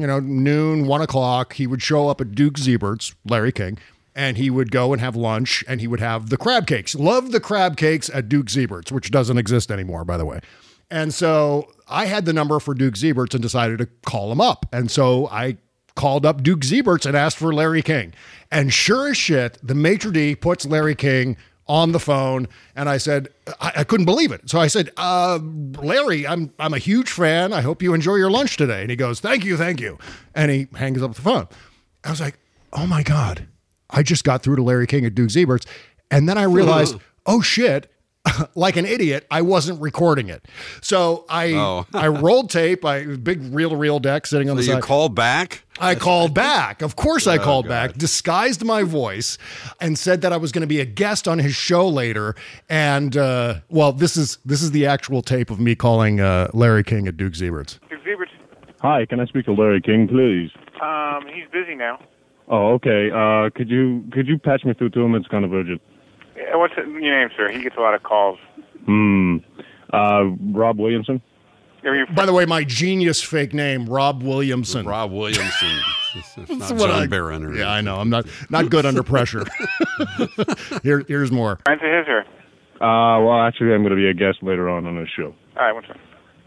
D: noon, 1 o'clock, he would show up at Duke Zebert's, Larry King, and he would go and have lunch and he would have the crab cakes. Love the crab cakes at Duke Zebert's, which doesn't exist anymore, by the way. And so I had the number for Duke Zebert's and decided to call him up. And so I called up Duke Zebert's and asked for Larry King. And sure as shit, the maitre d' puts Larry King on the phone, and I said, I couldn't believe it. So I said, Larry, I'm a huge fan. I hope you enjoy your lunch today. And he goes, thank you. And he hangs up the phone. I was like, oh my God, I just got through to Larry King at Duke Zebert's. And then I realized, oh shit, like an idiot, I wasn't recording it. So I rolled tape, big reel-to-reel deck sitting on the side.
I: So you called back?
D: I called back. Of course I called back, disguised my voice, and said that I was going to be a guest on his show later. And, this is the actual tape of me calling Larry King at Duke Zebert's.
L: Duke Zebert's.
M: Hi, can I speak to Larry King, please?
L: He's busy now.
M: Oh, okay. Could you patch me through to him? It's kind of urgent.
L: What's your name, sir? He gets a lot of calls.
M: Rob Williamson.
D: By the way, my genius fake name, Rob Williamson.
I: Rob Williamson. It's not John Barron.
D: Yeah, I know. I'm not good under pressure. Here's more.
L: Rent to his, or?
M: Well, actually, I'm going to be a guest later on the show.
L: All right, what's up?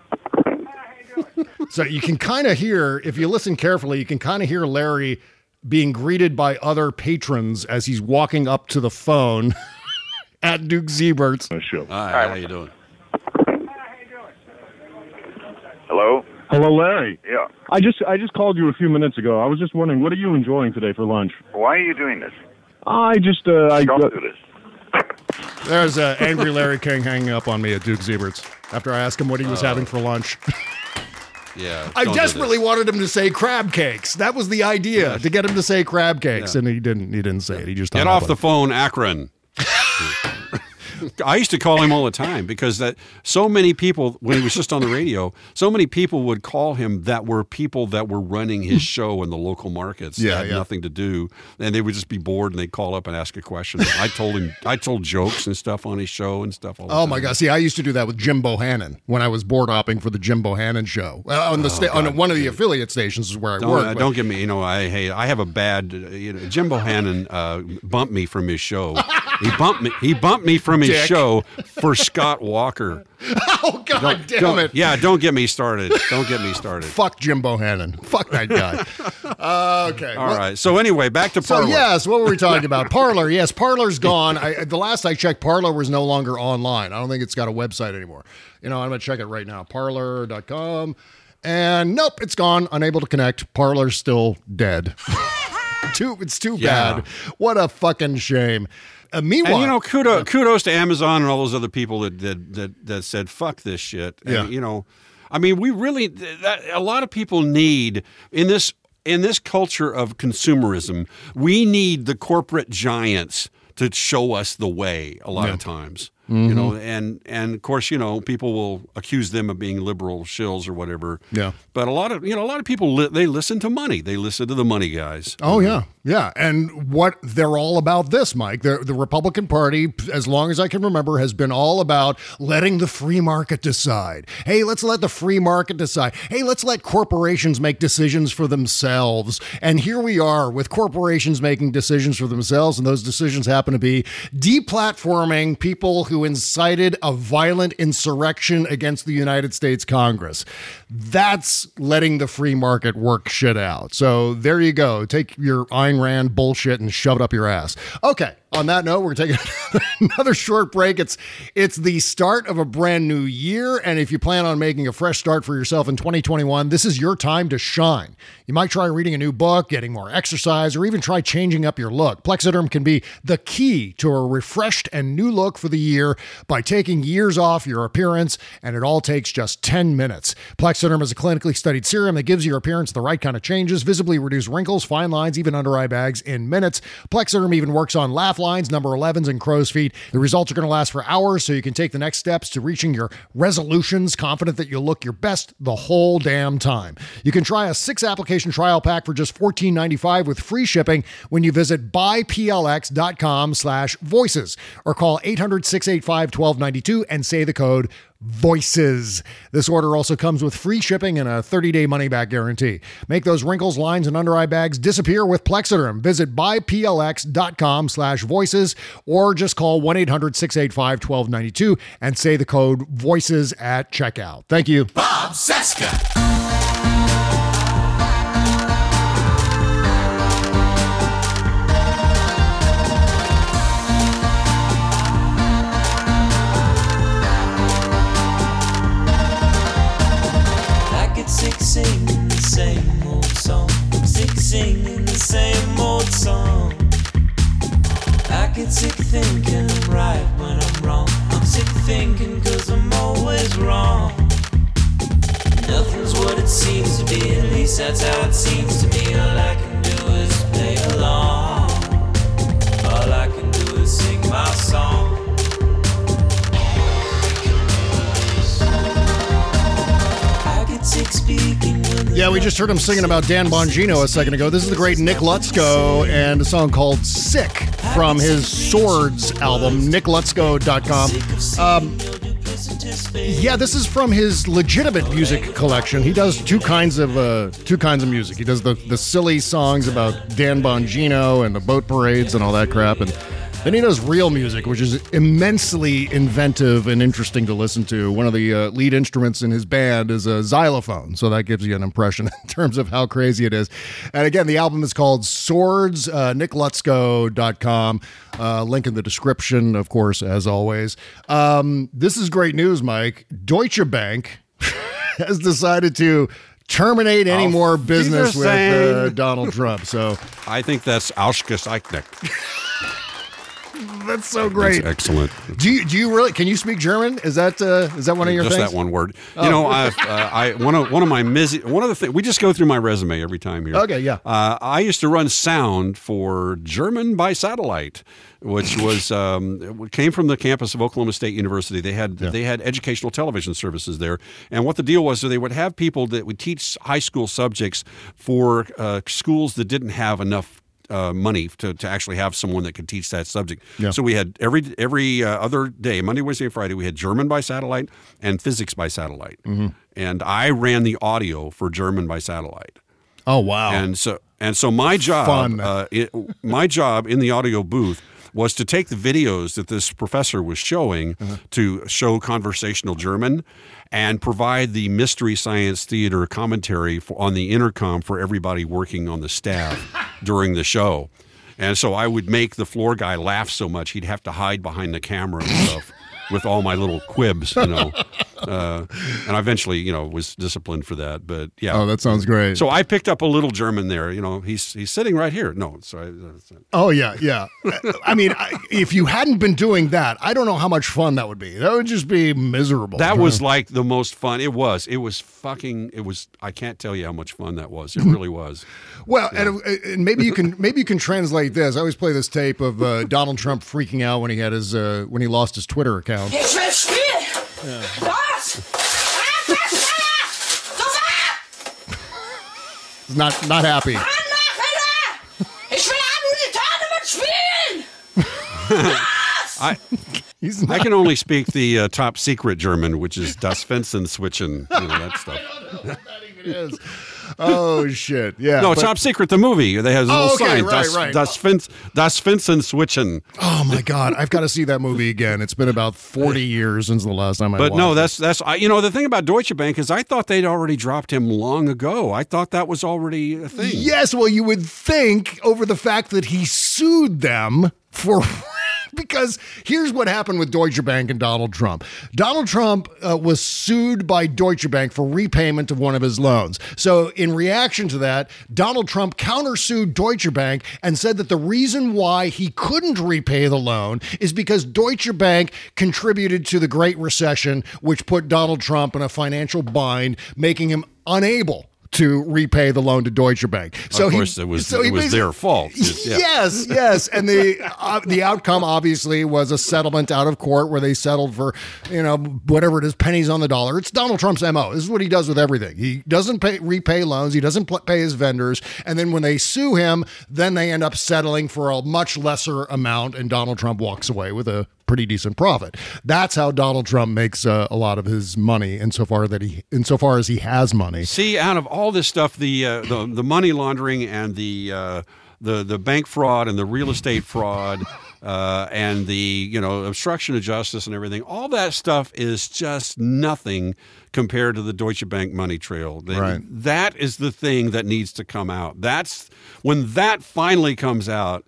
D: So you can kind of hear, if you listen carefully, you can kind of hear Larry being greeted by other patrons as he's walking up to the phone at Duke Zebert's.
M: Show.
I: Hi, how you doing?
L: Hello?
M: Hello, Larry.
L: Yeah.
M: I just called you a few minutes ago. I was just wondering, what are you enjoying today for lunch?
L: Why are you doing this?
M: Don't do
L: this.
D: There's angry Larry King hanging up on me at Duke Zebert's after I asked him what he was having for lunch.
I: Yeah,
D: I desperately wanted him to say crab cakes. That was the idea, to get him to say crab cakes, and he didn't say it. He just
I: get off the phone, Akron. I used to call him all the time because that so many people, when he was just on the radio, so many people would call him that were people that were running his show in the local markets that had nothing to do, and they would just be bored and they'd call up and ask a question. I told jokes and stuff on his show and stuff all the time.
D: Oh my God! See, I used to do that with Jim Bohannon when I was board hopping for the Jim Bohannon show on one of the affiliate stations is where I worked.
I: Don't get me. I have a bad. Jim Bohannon bumped me from his show. He bumped me from his show for Scott Walker.
D: Oh God damn it!
I: Yeah, don't get me started. Don't get me started.
D: Fuck Jim Bohannon. Fuck that guy. Okay.
I: All right. So anyway, back to Parler.
D: So yes, what were we talking about? Parler. Yes, Parler's gone. The last I checked, Parler was no longer online. I don't think it's got a website anymore. I'm going to check it right now. Parler.com. And nope, it's gone. Unable to connect. Parler's still dead. It's too bad. What a fucking shame. Meanwhile,
I: and, kudos to Amazon and all those other people that said fuck this shit. And, we really a lot of people need in this culture of consumerism. We need the corporate giants to show us the way a lot of times. And of course, people will accuse them of being liberal shills or whatever. Yeah. But a lot of people, they listen to money. They listen to the money guys.
D: Oh, yeah. Yeah. And what they're all about this, Mike, the Republican Party, as long as I can remember, has been all about letting the free market decide. Hey, let's let the free market decide. Hey, let's let corporations make decisions for themselves. And here we are with corporations making decisions for themselves. And those decisions happen to be deplatforming people who incited a violent insurrection against the United States Congress. That's letting the free market work shit out. So there you go. Take your Ayn Rand bullshit and shove it up your ass. Okay. On that note, we're taking another short break. It's the start of a brand new year, and if you plan on making a fresh start for yourself in 2021, this is your time to shine. You might try reading a new book, getting more exercise, or even try changing up your look. Plexiderm can be the key to a refreshed and new look for the year by taking years off your appearance, and it all takes just 10 minutes. Plexiderm is a clinically studied serum that gives your appearance the right kind of changes, visibly reduce wrinkles, fine lines, even under eye bags in minutes. Plexiderm even works on laugh lines, number 11s, and crow's feet. The results are going to last for hours, so you can take the next steps to reaching your resolutions, confident that you'll look your best the whole damn time. You can try a 6-application trial pack for just $14.95 with free shipping when you visit buyplx.com/voices or call 800-685-1292 and say the code VOICES. This order also comes with free shipping and a 30-day money-back guarantee. Make those wrinkles, lines, and under-eye bags disappear with Plexiderm. Visit buyplx.com/voices or just call 1-800-685-1292 and say the code VOICES at checkout. Thank you.
K: Bob Cesca.
N: Singing the same old song, singing the same old song. I get sick thinking I'm right when I'm wrong. I'm sick thinking 'cause I'm always wrong. Nothing's what it seems to be, at least that's how it seems to me. All I can do is play along. All I can do is sing my song.
D: Yeah, we just heard him singing about Dan Bongino a second ago. This is the great Nick Lutzko and a song called Sick from his Swords album, nicklutzko.com. Yeah, this is from his legitimate music collection. He does two kinds of music. He does the silly songs about Dan Bongino and the boat parades and all that crap, and then he does real music, which is immensely inventive and interesting to listen to. One of the lead instruments in his band is a xylophone, so that gives you an impression in terms of how crazy it is. And again, the album is called Swords, nicklutzko.com. Link in the description, of course, as always. This is great news, Mike. Deutsche Bank has decided to terminate any more business with Donald Trump. So
I: I think that's ausgezeichnet.
D: That's so great.
I: That's excellent.
D: Do you really? Can you speak German? Is that one of your
I: just
D: things?
I: that one word?
D: Oh.
I: You know, one of the things we just go through my resume every time here.
D: Okay, yeah.
I: I used to run sound for German by Satellite, which was came from the campus of Oklahoma State University. They had educational television services there, and what the deal was, they would have people that would teach high school subjects for schools that didn't have enough money to actually have someone that could teach that subject.
D: Yeah.
I: So we had every other day, Monday, Wednesday, and Friday, we had German by satellite and physics by satellite.
D: Mm-hmm.
I: And I ran the audio for German by satellite.
D: Oh, wow.
I: And so my job, my job in the audio booth was to take the videos that this professor was showing to show conversational German and provide the Mystery Science Theater commentary on the intercom for everybody working on the staff during the show. And so I would make the floor guy laugh so much he'd have to hide behind the camera and stuff with all my little quibs, you know. And I eventually, you know, was disciplined for that. But yeah.
D: Oh, that sounds great.
I: So I picked up a little German there. You know, he's sitting right here. No, sorry.
D: Oh, yeah, yeah. I mean, if you hadn't been doing that, I don't know how much fun that would be. That would just be miserable.
I: That was like the most fun. It was I can't tell you how much fun that was. It really was.
D: Well, yeah. And maybe you can translate this. I always play this tape of Donald Trump freaking out when he had when he lost his Twitter account.
K: Ich will spielen! Was?
D: He's not happy.
K: Ich will Tournament spielen!
I: I can only speak the top secret German, which is Das Fenstern-Switchen, you know, that stuff.
D: I don't know what that even is. Oh, shit. Yeah.
I: No, Top Secret, the movie. They have a little sign.
D: Right.
I: Das Fenstern-Switchen.
D: Oh, my God. I've got to see that movie again. It's been about 40 years since the last time I watched it.
I: But no, that's you know, the thing about Deutsche Bank is I thought they'd already dropped him long ago. I thought that was already a thing.
D: Yes, well, you would think over the fact that he sued them for... Because here's what happened with Deutsche Bank and Donald Trump. Donald Trump was sued by Deutsche Bank for repayment of one of his loans. So in reaction to that, Donald Trump countersued Deutsche Bank and said that the reason why he couldn't repay the loan is because Deutsche Bank contributed to the Great Recession, which put Donald Trump in a financial bind, making him unable to repay the loan to Deutsche Bank. So
I: of course, it was their fault. Yeah.
D: Yes. And the outcome obviously was a settlement out of court where they settled for, you know, whatever it is, pennies on the dollar. It's Donald Trump's MO. This is what he does with everything. He doesn't repay loans. He doesn't pay his vendors. And then when they sue him, then they end up settling for a much lesser amount. And Donald Trump walks away with a pretty decent profit. That's how Donald Trump makes a lot of his money insofar as he has money.
I: See, out of all this stuff, the money laundering and the bank fraud and the real estate fraud and the obstruction of justice and everything, all that stuff is just nothing compared to the Deutsche Bank money trail.
D: Right.
I: That is the thing that needs to come out. That's when that finally comes out.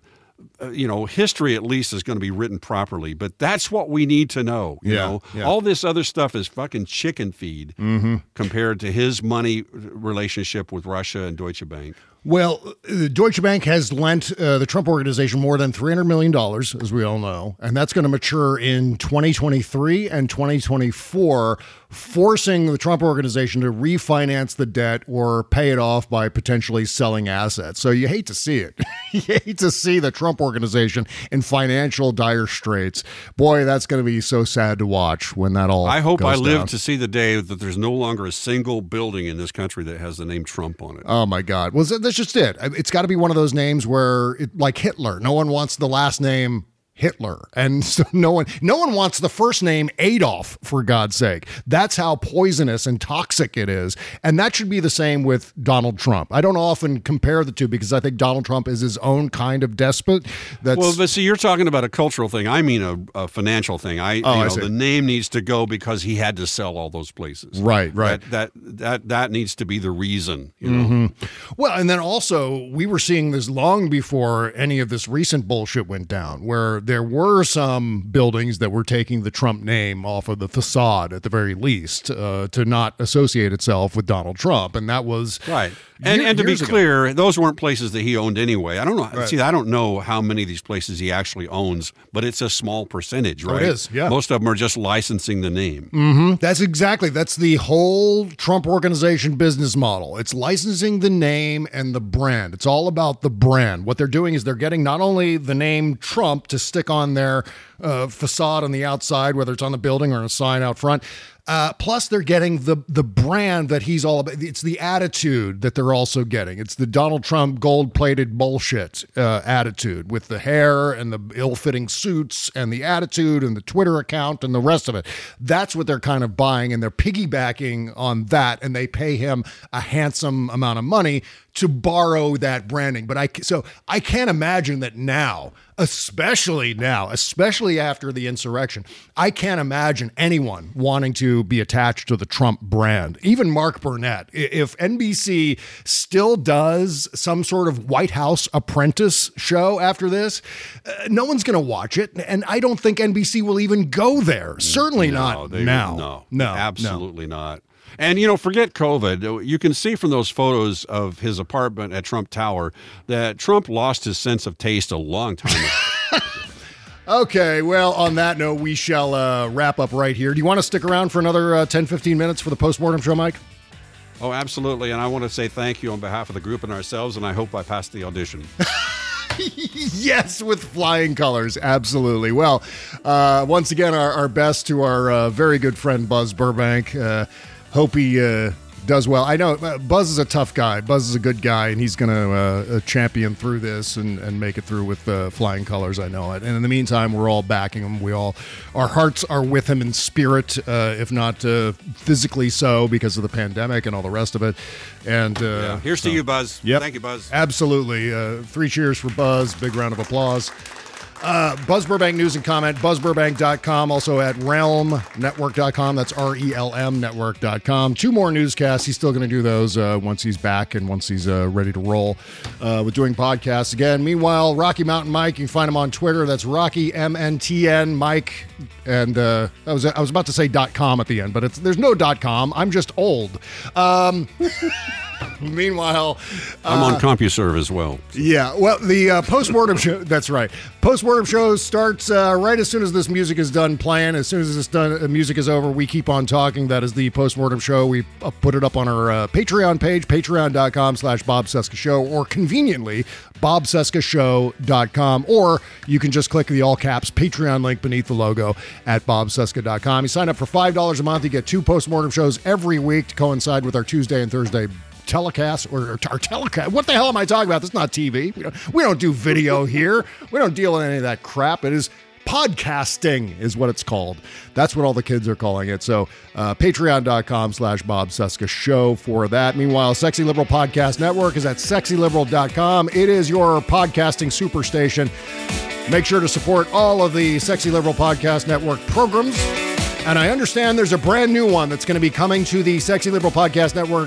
I: History at least is going to be written properly, but that's what we need to know. You know? All this other stuff is fucking chicken feed compared to his money relationship with Russia and Deutsche Bank.
D: Well, Deutsche Bank has lent the Trump Organization more than $300 million, as we all know, and that's going to mature in 2023 and 2024, forcing the Trump Organization to refinance the debt or pay it off by potentially selling assets. So you hate to see it. You hate to see the Trump Organization in financial dire straits. Boy, that's going to be so sad to watch when that all
I: I hope
D: goes
I: I live
D: down.
I: to see the day that there's no longer a single building in this country that has the name Trump on it.
D: Oh, my God. Well, that's just it. It's got to be one of those names where, like Hitler, no one wants the last name Hitler. And so no one wants the first name Adolf, for God's sake. That's how poisonous and toxic it is. And that should be the same with Donald Trump. I don't often compare the two because I think Donald Trump is his own kind of despot.
I: Well, but see, you're talking about a cultural thing. I mean a financial thing.
D: I see.
I: The name needs to go because he had to sell all those places.
D: Right.
I: That needs to be the reason. You know?
D: Well, and then also we were seeing this long before any of this recent bullshit went down, where there were some buildings that were taking the Trump name off of the facade at the very least to not associate itself with Donald Trump. And that was,
I: right. And to be
D: years ago.
I: clear, those weren't places that he owned anyway. I don't know.
D: Right.
I: See, I don't know how many of these places he actually owns, but it's a small percentage, right?
D: it is, yeah.
I: Most of them are just licensing the name.
D: That's the whole Trump Organization business model. It's licensing the name and the brand. It's all about the brand. What they're doing is they're getting not only the name Trump to stick on their facade on the outside, whether it's on the building or a sign out front, plus they're getting the brand that he's all about. It's the attitude that they're also getting. It's the Donald Trump gold-plated bullshit attitude with the hair and the ill-fitting suits and the attitude and the Twitter account and the rest of it. That's what they're kind of buying, and they're piggybacking on that, and they pay him a handsome amount of money to borrow that branding. But I can't imagine that now, especially after the insurrection, I can't imagine anyone wanting to be attached to the Trump brand. Even Mark Burnett. If NBC still does some sort of White House apprentice show after this, no one's going to watch it. And I don't think NBC will even go there. Certainly not now.
I: No, absolutely not. And, forget COVID. You can see from those photos of his apartment at Trump Tower that Trump lost his sense of taste a long time ago.
D: Okay, well, on that note, we shall wrap up right here. Do you want to stick around for another 10, 15 minutes for the postmortem show, Mike?
I: Oh, absolutely. And I want to say thank you on behalf of the group and ourselves, and I hope I passed the audition.
D: Yes, with flying colors. Absolutely. Well, once again, our best to our very good friend, Buzz Burbank. Hope he does well. I know Buzz is a tough guy. Buzz is a good guy, and he's going to champion through this and make it through with flying colors. I know it. And in the meantime, we're all backing him. Our hearts are with him in spirit, if not physically so, because of the pandemic and all the rest of it. And
I: here's to you, Buzz.
D: Yep,
I: Thank you, Buzz.
D: Absolutely. 3 cheers for Buzz. Big round of applause. Buzz Burbank News and Comment, buzzburbank.com, also at realmnetwork.com. That's RELM network.com. 2 more newscasts. He's still going to do those once he's back and once he's ready to roll with doing podcasts again. Meanwhile, Rocky Mountain Mike, you can find him on Twitter. That's Rocky MNTN Mike. And I was about to say .com at the end, but there's no .com. I'm just old. Meanwhile,
I: I'm on CompuServe as well.
D: Yeah, well, the postmortem show, that's right. Postmortem show starts right as soon as this music is done playing. As soon as this music is over, we keep on talking. That is the postmortem show. We put it up on our Patreon page, patreon.com/Bob Cesca Show, or conveniently, bobcescashow.com, or you can just click the all caps Patreon link beneath the logo at bobcesca.com. You sign up for $5 a month. You get 2 postmortem shows every week to coincide with our Tuesday and Thursday telecast or our telecast. What the hell am I talking about? This is not TV. We don't do video here. We don't deal with any of that crap. It is podcasting is what it's called. That's what all the kids are calling it. So patreon.com/Bob Cesca Show for that. Meanwhile, Sexy Liberal Podcast Network is at sexyliberal.com. It is your podcasting superstation. Make sure to support all of the Sexy Liberal Podcast Network programs. And I understand there's a brand new one that's going to be coming to the Sexy Liberal Podcast Network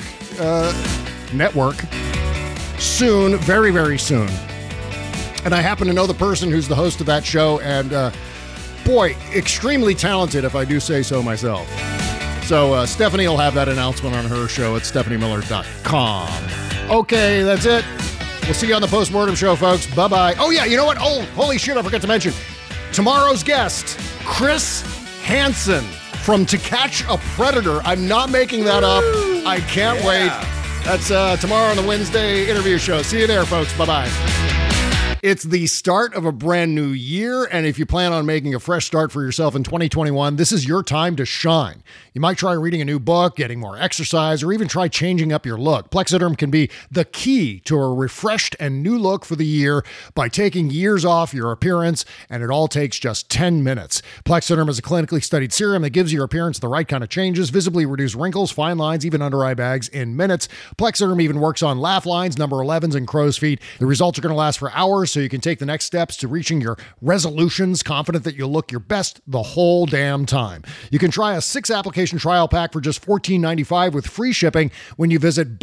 D: soon, very, very soon. And I happen to know the person who's the host of that show, and boy, extremely talented, if I do say so myself. So Stephanie will have that announcement on her show at stephaniemiller.com. Okay, that's it. We'll see you on the postmortem show, folks. Bye-bye. Oh, yeah, you know what? Oh, holy shit, I forgot to mention. Tomorrow's guest, Chris Hansen from To Catch a Predator. I'm not making that up. I can't wait. That's tomorrow on the Wednesday interview show. See you there, folks. Bye-bye. It's the start of a brand new year, and if you plan on making a fresh start for yourself in 2021, this is your time to shine. You might try reading a new book, getting more exercise, or even try changing up your look. Plexiderm can be the key to a refreshed and new look for the year by taking years off your appearance, and it all takes just 10 minutes. Plexiderm is a clinically studied serum that gives your appearance the right kind of changes, visibly reduce wrinkles, fine lines, even under eye bags in minutes. Plexiderm even works on laugh lines, number 11s, and crow's feet. The results are going to last for hours, so you can take the next steps to reaching your resolutions, confident that you'll look your best the whole damn time. You can try a 6-application trial pack for just $14.95 with free shipping when you visit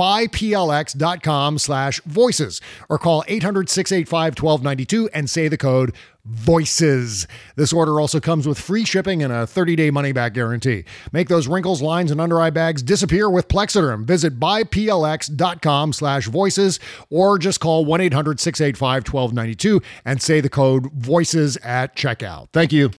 D: buyplx.com/voices or call 800-685-1292 and say the code VOICES. This order also comes with free shipping and a 30-day money-back guarantee. Make those wrinkles, lines, and under-eye bags disappear with Plexiderm. Visit buyplx.com/voices or just call 1-800-685-1292 and say the code VOICES at checkout. Thank you.